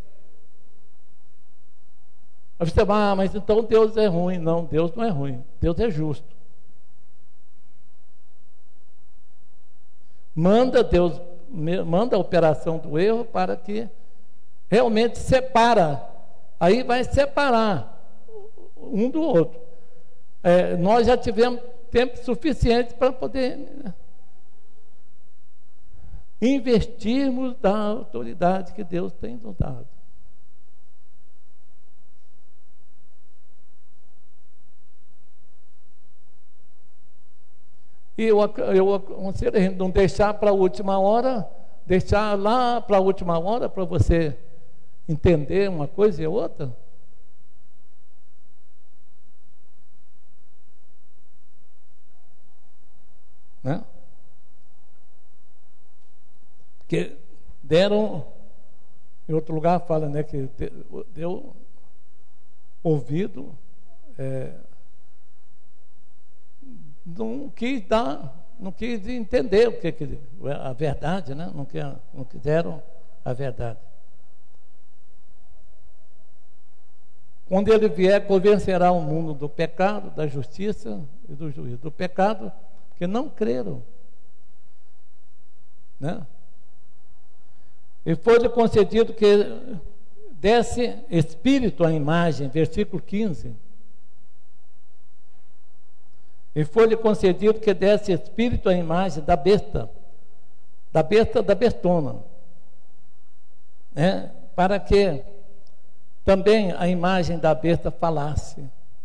Speaker 1: Aí você fala, ah, mas então Deus é ruim. Não, Deus não é ruim, Deus é justo. Manda Deus, manda a operação do erro para que realmente separa, aí vai separar um do outro. É, nós já tivemos tempo suficiente para poder investirmos da autoridade que Deus tem nos dado. E eu, eu aconselho a gente não deixar para a última hora, deixar lá para a última hora para você entender uma coisa e outra. Né? Que deram, em outro lugar fala, né, que deu, deu ouvido, é, não quis dar, não quis entender o que, que a verdade, né? não, quer, não quiseram a verdade. Quando ele vier, convencerá o mundo do pecado, da justiça e do juízo. Do pecado, porque não creram. Né? E foi-lhe concedido que desse espírito à imagem, versículo quinze. E foi-lhe concedido que desse espírito à imagem da besta, da besta da bestona, né? Para que também a imagem da besta falasse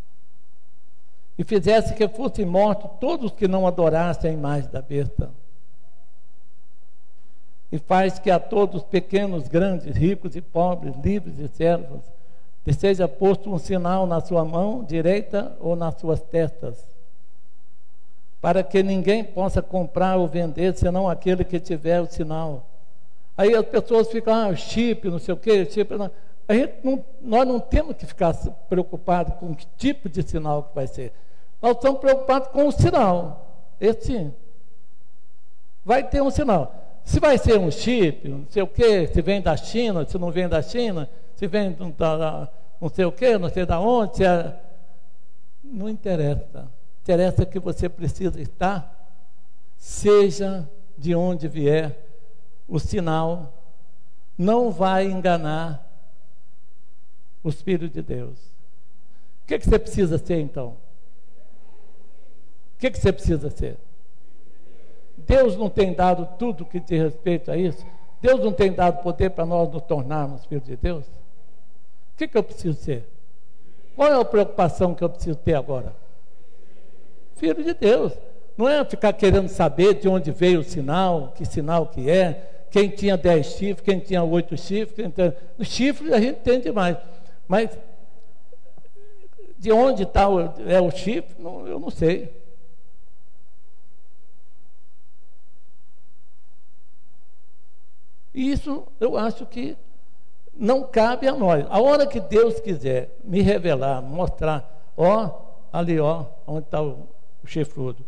Speaker 1: e fizesse que fossem mortos todos que não adorassem a imagem da besta. e faz que a todos, pequenos, grandes, ricos e pobres, livres e servos, lhe seja posto um sinal na sua mão direita ou nas suas testas, para que ninguém possa comprar ou vender, senão aquele que tiver o sinal. Aí as pessoas ficam, ah, chip, não sei o quê, chip, não. A gente não, nós não temos que ficar preocupados com que tipo de sinal que vai ser. Nós estamos preocupados com o sinal. Esse sim. Vai ter um sinal. Se vai ser um chip, não sei o quê, se vem da China, se não vem da China, se vem da não sei o quê, não sei da onde, se é... não interessa. Interessa que você precisa estar, seja de onde vier, o sinal não vai enganar os filhos de Deus. O que, que você precisa ser, então? O que, que você precisa ser? Deus não tem dado tudo que diz respeito a isso? Deus não tem dado poder para nós nos tornarmos filhos de Deus? O que, que eu preciso ser? Qual é a preocupação que eu preciso ter agora? Filho de Deus. Não é ficar querendo saber de onde veio o sinal, que sinal que é, quem tinha dez chifres, quem tinha oito chifres. Quem tinha... Os chifres a gente tem demais. Mas de onde está o, é o chifre, não, eu não sei. E isso eu acho que não cabe a nós. A hora que Deus quiser me revelar, mostrar, ó, ali, ó, onde está o, o chifrudo.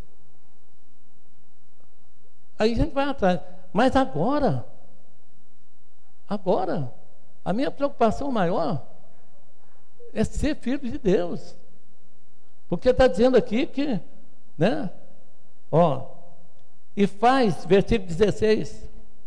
Speaker 1: Aí a gente vai atrás. Mas agora, agora, a minha preocupação maior é ser filho de Deus. Porque está dizendo aqui que, né? Ó, e faz, versículo dezesseis,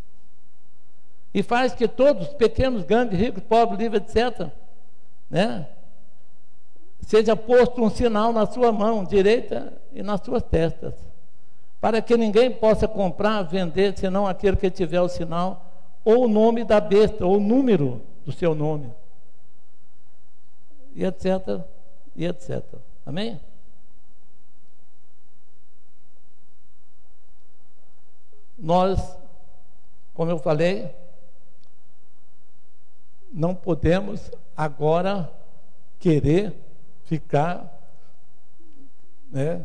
Speaker 1: e faz que todos, pequenos, grandes, ricos, pobres, livres, etcétera, né? Seja posto um sinal na sua mão direita e nas suas testas, para que ninguém possa comprar, vender, senão aquele que tiver o sinal, ou o nome da besta, ou o número do seu nome, e etc, e etcétera. Amém? Nós, como eu falei, não podemos agora querer ficar, né,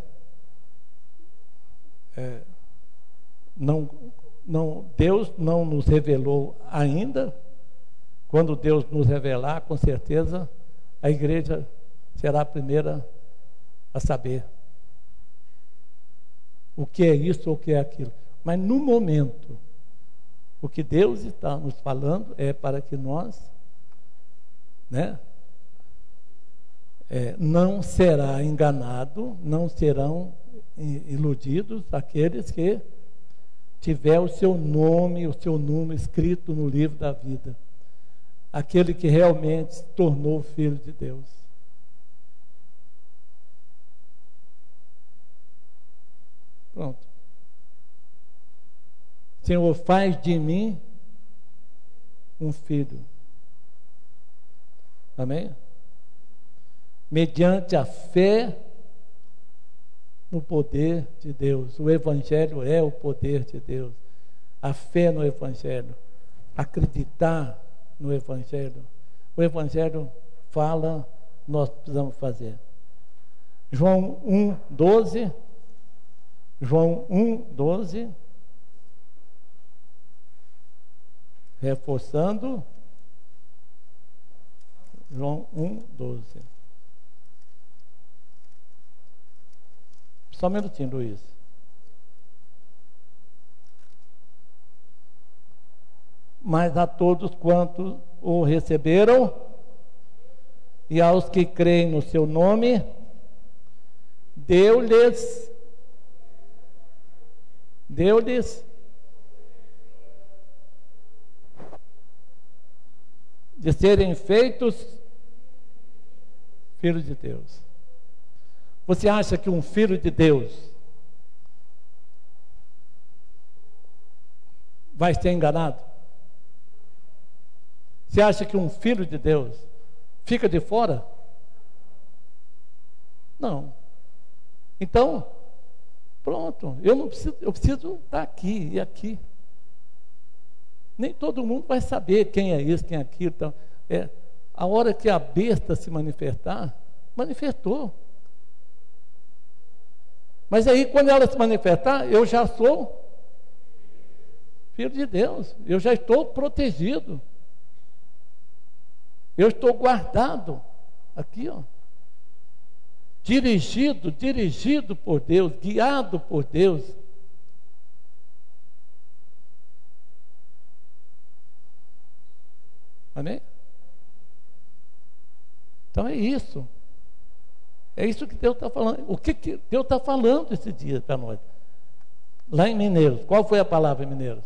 Speaker 1: é, não, não, Deus não nos revelou ainda. Quando Deus nos revelar, com certeza a igreja será a primeira a saber o que é isso ou o que é aquilo. Mas no momento, o que Deus está nos falando é para que nós, né, é, não será enganado, não serão iludidos aqueles que tiver o seu nome, o seu número escrito no livro da vida, aquele que realmente se tornou filho de Deus. Pronto. Senhor, faz de mim um filho. Amém? Mediante a fé no poder de Deus. O Evangelho é o poder de Deus. A fé no Evangelho. Acreditar no Evangelho. O Evangelho fala, nós precisamos fazer. João um, doze. João um, doze. Reforçando. João um, doze. Só um minutinho, Luiz. Mas a todos quantos o receberam, e aos que creem no seu nome, deu-lhes, deu-lhes, de serem feitos filhos de Deus. Você acha que um filho de Deus vai ser enganado? Você acha que um filho de Deus fica de fora? Não. Então, pronto, eu não preciso, eu preciso estar aqui e aqui. Nem todo mundo vai saber quem é isso, quem é aquilo. Então, é, a hora que a besta se manifestar, manifestou. Mas aí, quando ela se manifestar, eu já sou filho de Deus. Eu já estou protegido. Eu estou guardado. Aqui, ó. Dirigido, dirigido por Deus, guiado por Deus. Amém? Então é isso. É isso que Deus está falando. O que, que Deus está falando esse dia para nós? Lá em Mineiros. Qual foi a palavra em Mineiros?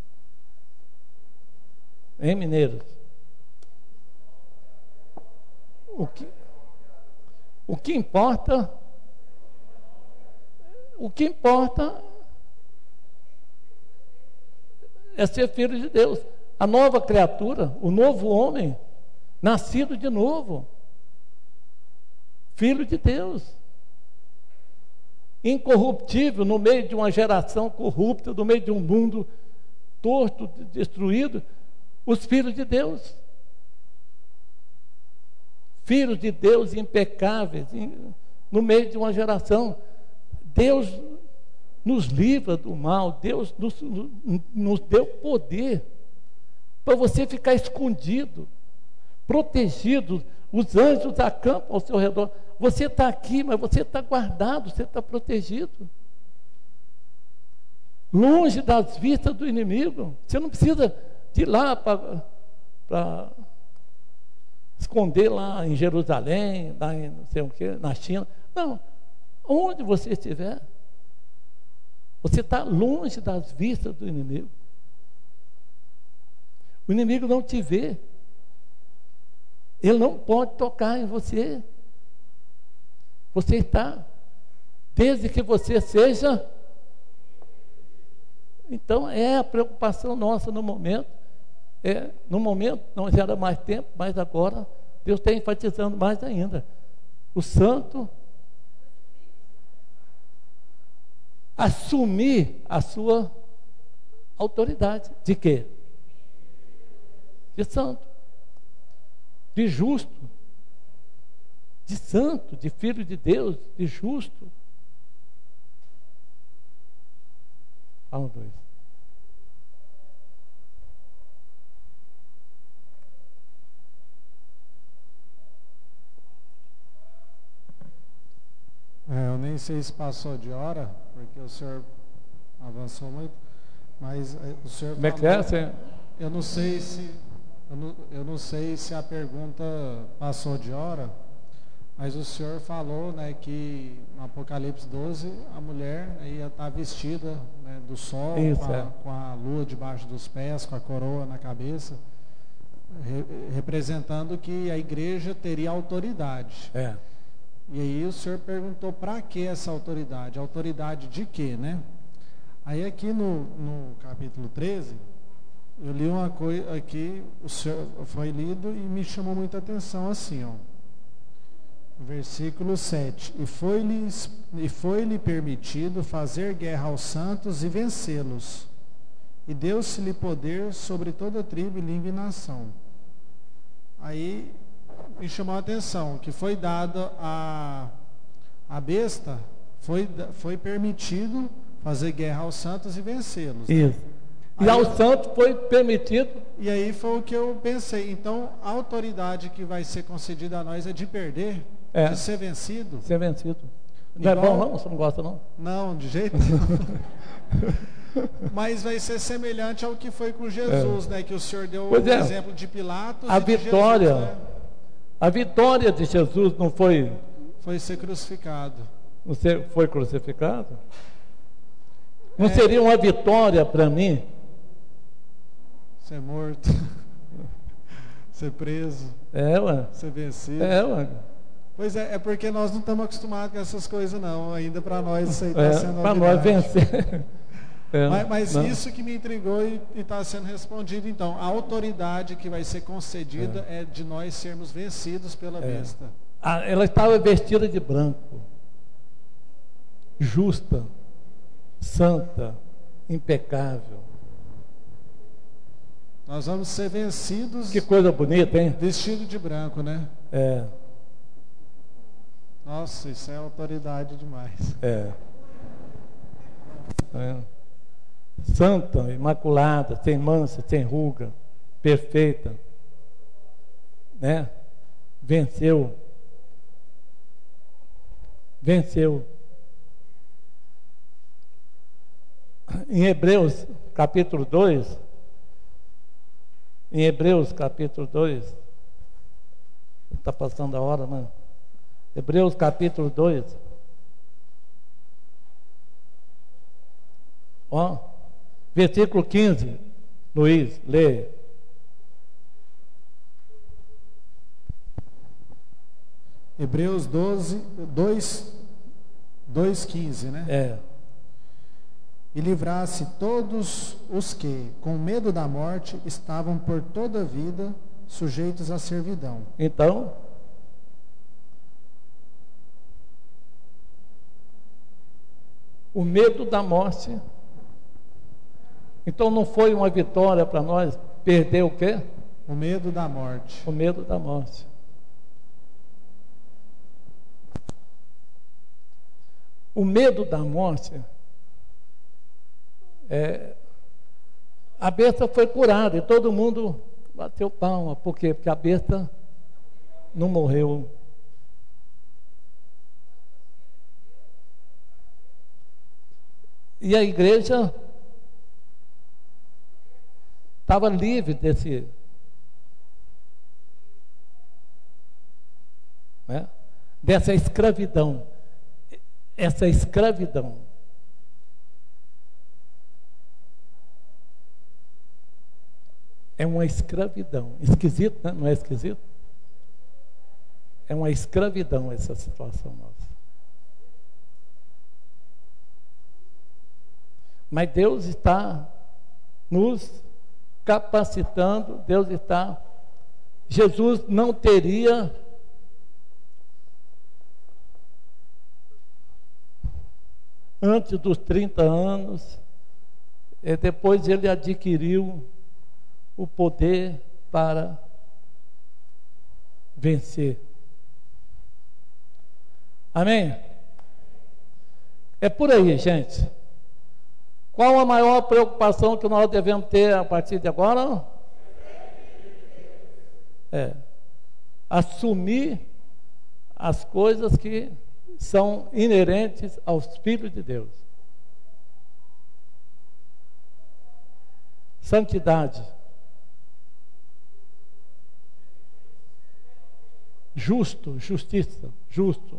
Speaker 1: Em Mineiros. O que, o que importa, o que importa é ser filho de Deus. A nova criatura, o novo homem, nascido de novo. Filho de Deus, incorruptível no meio de uma geração corrupta, no meio de um mundo torto, destruído, os filhos de Deus, filhos de Deus impecáveis, no meio de uma geração. Deus nos livra do mal, Deus nos, nos deu poder para você ficar escondido, protegido. Os anjos acampam ao seu redor. Você está aqui, mas você está guardado, você está protegido. Longe das vistas do inimigo. Você não precisa de ir lá para esconder lá em Jerusalém, lá em não sei o quê, na China. Não. Onde você estiver, você está longe das vistas do inimigo. O inimigo não te vê. Ele não pode tocar em você. Você está, desde que você seja. Então é a preocupação nossa no momento. É, no momento não era mais tempo, mas agora Deus está enfatizando mais ainda. O santo assumir a sua autoridade. De quê? De santo. De justo, de santo, de filho de Deus, de justo. Um, dois.
Speaker 5: É, eu nem sei se passou de hora, porque o senhor avançou muito, mas é, o senhor
Speaker 1: Como é que
Speaker 5: falou,
Speaker 1: é, senhor?
Speaker 5: eu não sei se eu não, eu não sei se a pergunta passou de hora, mas o senhor falou, né, que no Apocalipse doze a mulher, né, ia estar vestida, né, do sol,
Speaker 1: Isso,
Speaker 5: com, a,
Speaker 1: é.
Speaker 5: com a lua debaixo dos pés, com a coroa na cabeça, re, representando que a igreja teria autoridade.
Speaker 1: É.
Speaker 5: E aí o senhor perguntou para que essa autoridade? Autoridade de quê, né? Aí aqui no, no capítulo treze, eu li uma coisa aqui, o senhor foi lido e me chamou muita atenção assim, ó. Versículo sete. E foi-lhe e foi-lhe permitido fazer guerra aos santos e vencê-los. E deu-se-lhe poder sobre toda tribo, língua e nação. Aí me chamou a atenção que foi dado a, a besta, foi, foi permitido fazer guerra aos santos e vencê-los.
Speaker 1: Isso. E
Speaker 5: Aí,
Speaker 1: aos santos foi permitido.
Speaker 5: E aí foi o que eu pensei. Então, a autoridade que vai ser concedida a nós é de perder,
Speaker 1: É.
Speaker 5: de ser vencido.
Speaker 1: Ser vencido. Não
Speaker 5: Igual-
Speaker 1: é bom não? Você não gosta não?
Speaker 5: Não, de jeito nenhum. Mas vai ser semelhante ao que foi com Jesus, né? Que o senhor deu
Speaker 1: Pois
Speaker 5: o
Speaker 1: é.
Speaker 5: exemplo de Pilatos
Speaker 1: A
Speaker 5: e de
Speaker 1: vitória,
Speaker 5: Jesus, né?
Speaker 1: a vitória de Jesus não foi,
Speaker 5: Foi ser crucificado.
Speaker 1: não ser- foi crucificado? Não
Speaker 5: É.
Speaker 1: seria uma vitória para mim?
Speaker 5: Ser morto. Ser preso.
Speaker 1: É, ué.
Speaker 5: Ser vencido.
Speaker 1: É, ué.
Speaker 5: Pois é, é porque nós não estamos acostumados com essas coisas não. Ainda para nós isso aí está
Speaker 1: É,
Speaker 5: sendo
Speaker 1: para nós
Speaker 5: novidade.
Speaker 1: vencer. É,
Speaker 5: Mas, mas
Speaker 1: não.
Speaker 5: isso que me intrigou e está sendo respondido então. A autoridade que vai ser concedida é, de nós sermos vencidos pela
Speaker 1: É.
Speaker 5: besta.
Speaker 1: Ah, ela estava vestida de branco, justa, santa, impecável.
Speaker 5: Nós vamos ser vencidos.
Speaker 1: Que coisa bonita, hein?
Speaker 5: Vestido de branco, né?
Speaker 1: É.
Speaker 5: Nossa, isso é autoridade demais.
Speaker 1: É. É. Santa, imaculada, sem mancha, sem ruga, perfeita, né? Venceu. Venceu. Em Hebreus, capítulo dois, em Hebreus, capítulo dois, está passando a hora, né? Hebreus, capítulo dois, ó, versículo quinze, Luiz, lê.
Speaker 5: Hebreus doze, dois, dois, quinze, né?
Speaker 1: É.
Speaker 5: E livrasse todos os que, com medo da morte, estavam por toda a vida sujeitos à servidão.
Speaker 1: Então, o medo da morte. Então não foi uma vitória para nós perder o quê?
Speaker 5: O medo da morte.
Speaker 1: O medo da morte. O medo da morte, é, a besta foi curada e todo mundo bateu palma. Por quê? Porque a besta não morreu. E a igreja estava livre desse, né, dessa escravidão. Essa escravidão. É uma escravidão. Esquisito, né? Não é esquisito? É uma escravidão essa situação nossa. Mas Deus está nos capacitando, Deus está... Jesus não teria antes dos trinta anos, e depois ele adquiriu o poder para vencer. Amém? É por aí, gente. Qual a maior preocupação que nós devemos ter a partir de agora? É assumir as coisas que são inerentes aos filhos de Deus. Santidade, justo, justiça, justo,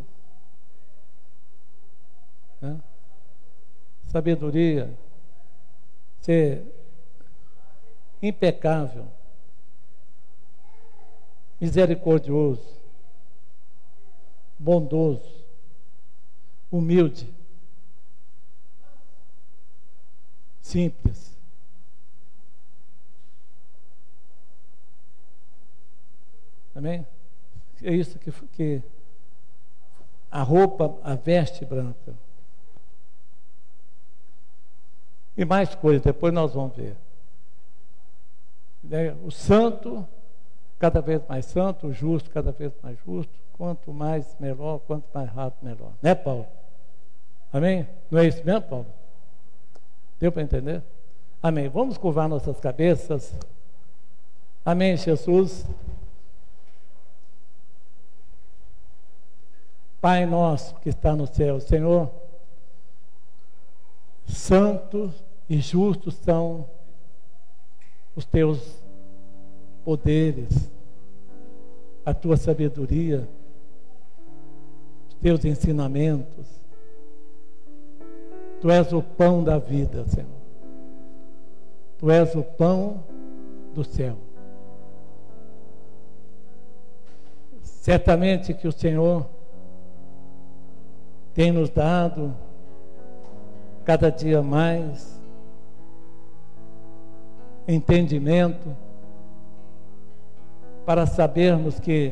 Speaker 1: né? Sabedoria, ser impecável, misericordioso, bondoso, humilde, simples. Amém? É isso que, que a roupa, a veste branca. E mais coisas, depois nós vamos ver. O santo, cada vez mais santo, o justo, cada vez mais justo. Quanto mais, melhor. Quanto mais rápido, melhor. Né, Paulo? Amém? Não é isso mesmo, Paulo? Deu para entender? Amém. Vamos curvar nossas cabeças. Amém, Jesus. Pai nosso que está no céu, Senhor, santos e justos são os teus poderes, a tua sabedoria, os teus ensinamentos. Tu és o pão da vida, Senhor. Tu és o pão do céu. Certamente que o Senhor tem nos dado cada dia mais entendimento para sabermos que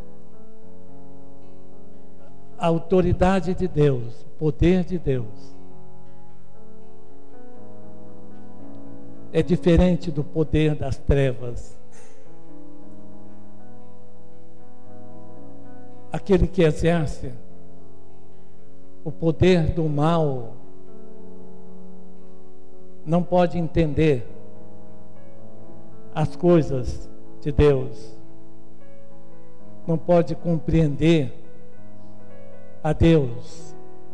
Speaker 1: a autoridade de Deus, o poder de Deus é diferente do poder das trevas. Aquele que exerce o poder do mal não pode entender as coisas de Deus, não pode compreender a Deus.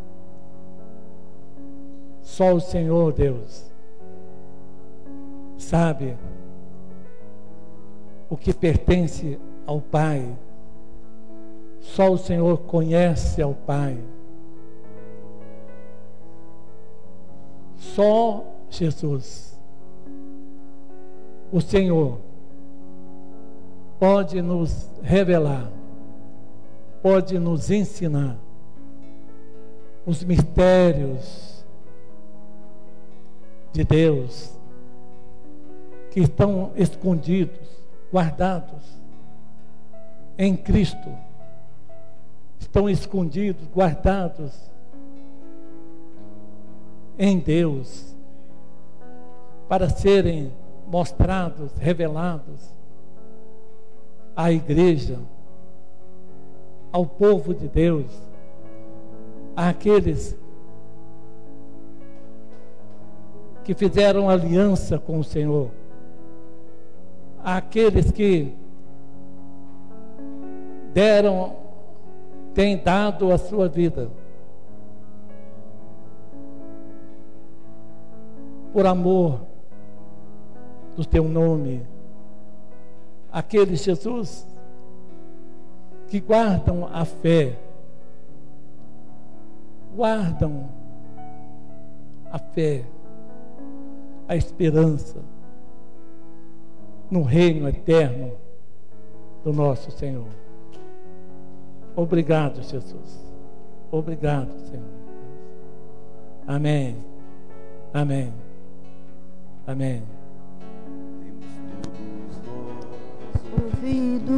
Speaker 1: Só o Senhor Deus sabe o que pertence ao Pai. Só o Senhor conhece ao Pai. Só Jesus, o Senhor, pode nos revelar, pode nos ensinar os mistérios de Deus que estão escondidos, guardados em Cristo, estão escondidos, guardados em Deus, para serem mostrados, revelados à igreja, ao povo de Deus, àqueles que fizeram aliança com o Senhor, àqueles que deram, têm dado a sua vida por amor do teu nome, aqueles, Jesus, que guardam a fé, guardam a fé, a esperança no reino eterno do nosso Senhor. Obrigado, Jesus. Obrigado, Senhor. Amém. Amém. Amém.
Speaker 3: Ouvido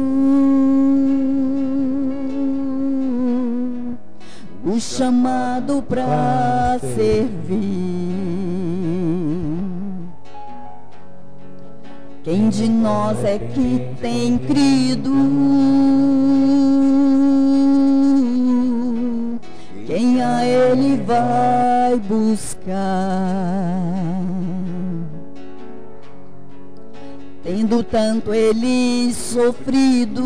Speaker 3: o chamado para servir. Quem de nós é que tem crido? Quem a Ele vai buscar? Tendo tanto Ele sofrido,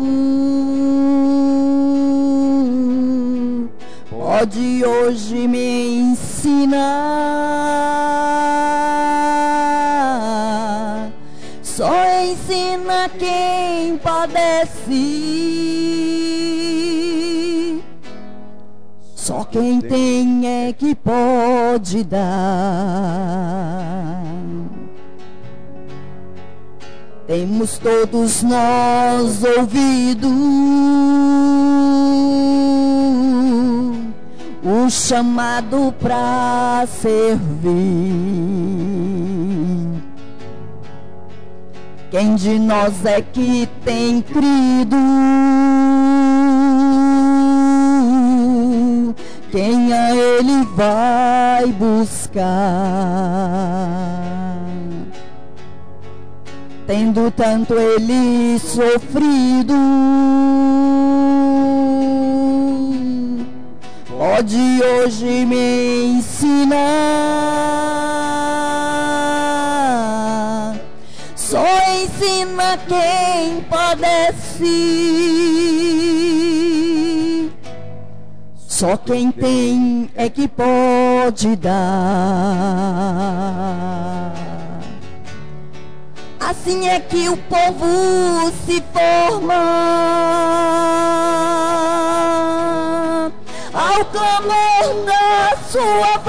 Speaker 3: pode hoje me ensinar. Só ensina quem padece. Só quem tem é que pode dar. Temos todos nós ouvido o chamado para servir. Quem de nós é que tem crido? Quem a Ele vai buscar? Tendo tanto Ele sofrido, pode hoje me ensinar. Só ensina quem padece. Só quem tem é que pode dar. Assim é que o povo se forma ao clamor da sua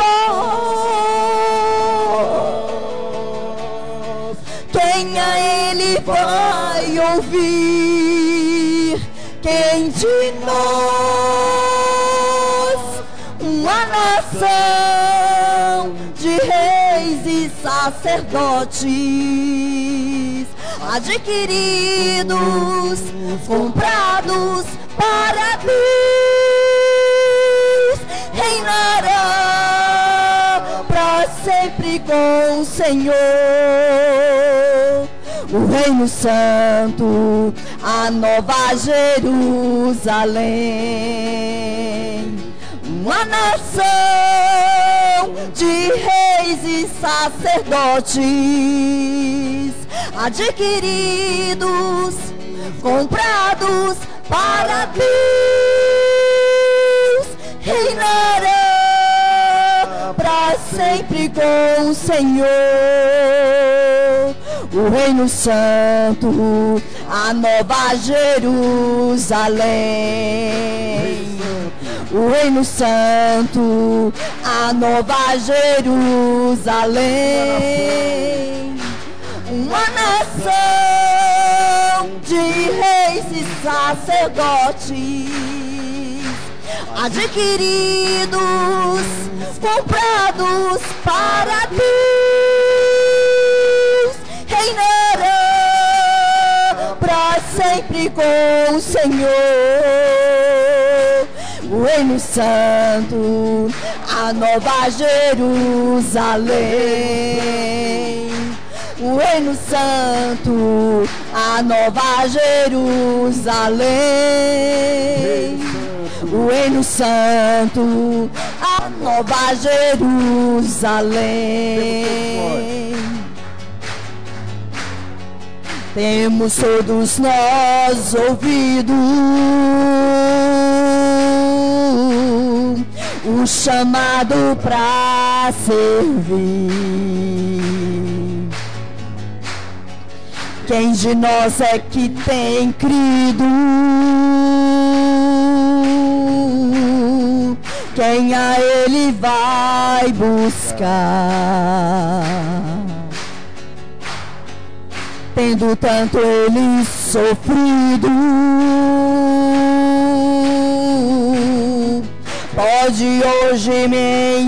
Speaker 3: voz. Quem a Ele vai ouvir? Quem de nós, uma nação de reis e sacerdotes, adquiridos, comprados para Deus, reinará para sempre sempre com o Senhor. O Reino Santo, a Nova Jerusalém, uma nação de reis e sacerdotes, adquiridos, comprados para Deus, reinará para sempre com o Senhor. O Reino Santo, a Nova Jerusalém, o Reino Santo, a Nova Jerusalém, uma nação de reis e sacerdotes, adquiridos, comprados para Deus, reinará para sempre com o Senhor. O Reino Santo, a Nova Jerusalém, o Reino Santo, a Nova Jerusalém, o Reino Santo, a Nova Jerusalém. Temos todos nós ouvido o chamado para servir. Quem de nós é que tem crido? Quem a Ele vai buscar? Tendo tanto Ele sofrido, pode hoje me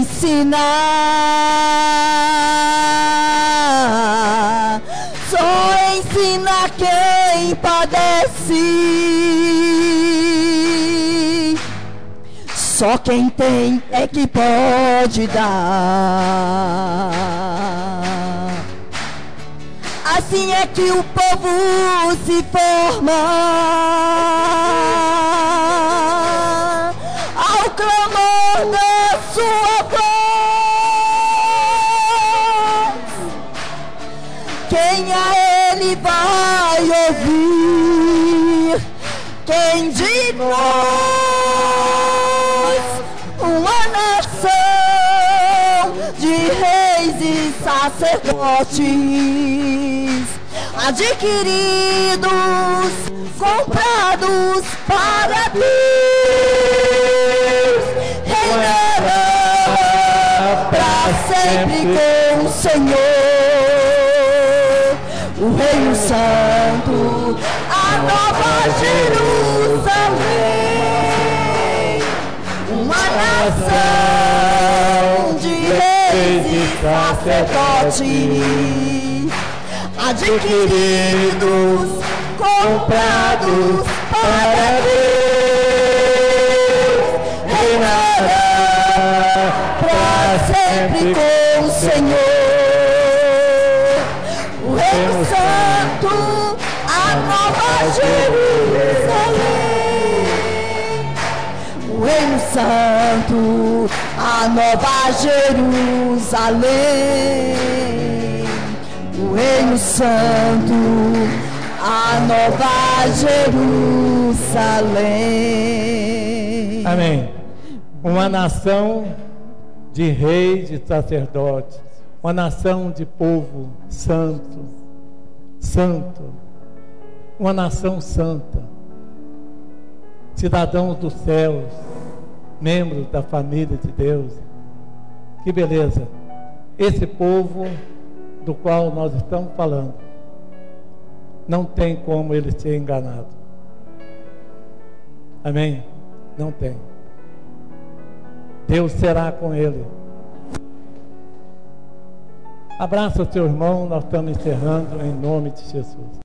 Speaker 3: ensinar. Só ensina quem padece. Só quem tem é que pode dar. Assim é que o povo se forma ao clamor da sua voz. Quem a Ele vai ouvir? Quem de nós, uma nação de reis e sacerdotes, adquiridos, comprados para Deus, reinará para sempre com o Senhor. O Reino Santo, a Nova Jerusalém, uma nação de reis e sacerdotes, adquiridos, comprados para Deus, reinará para sempre com o Senhor. O Reino Santo, a Nova Jerusalém, o Reino Santo, a Nova Jerusalém, o Reino Santo, a Nova Jerusalém.
Speaker 1: Amém. Uma nação de reis e sacerdotes, uma nação de povo santo, santo, uma nação santa, cidadãos dos céus, membros da família de Deus. Que beleza! Esse povo do qual nós estamos falando, não tem como ele ser enganado. Amém? Não tem. Deus será com ele. Abraça o teu irmão, nós estamos encerrando em nome de Jesus.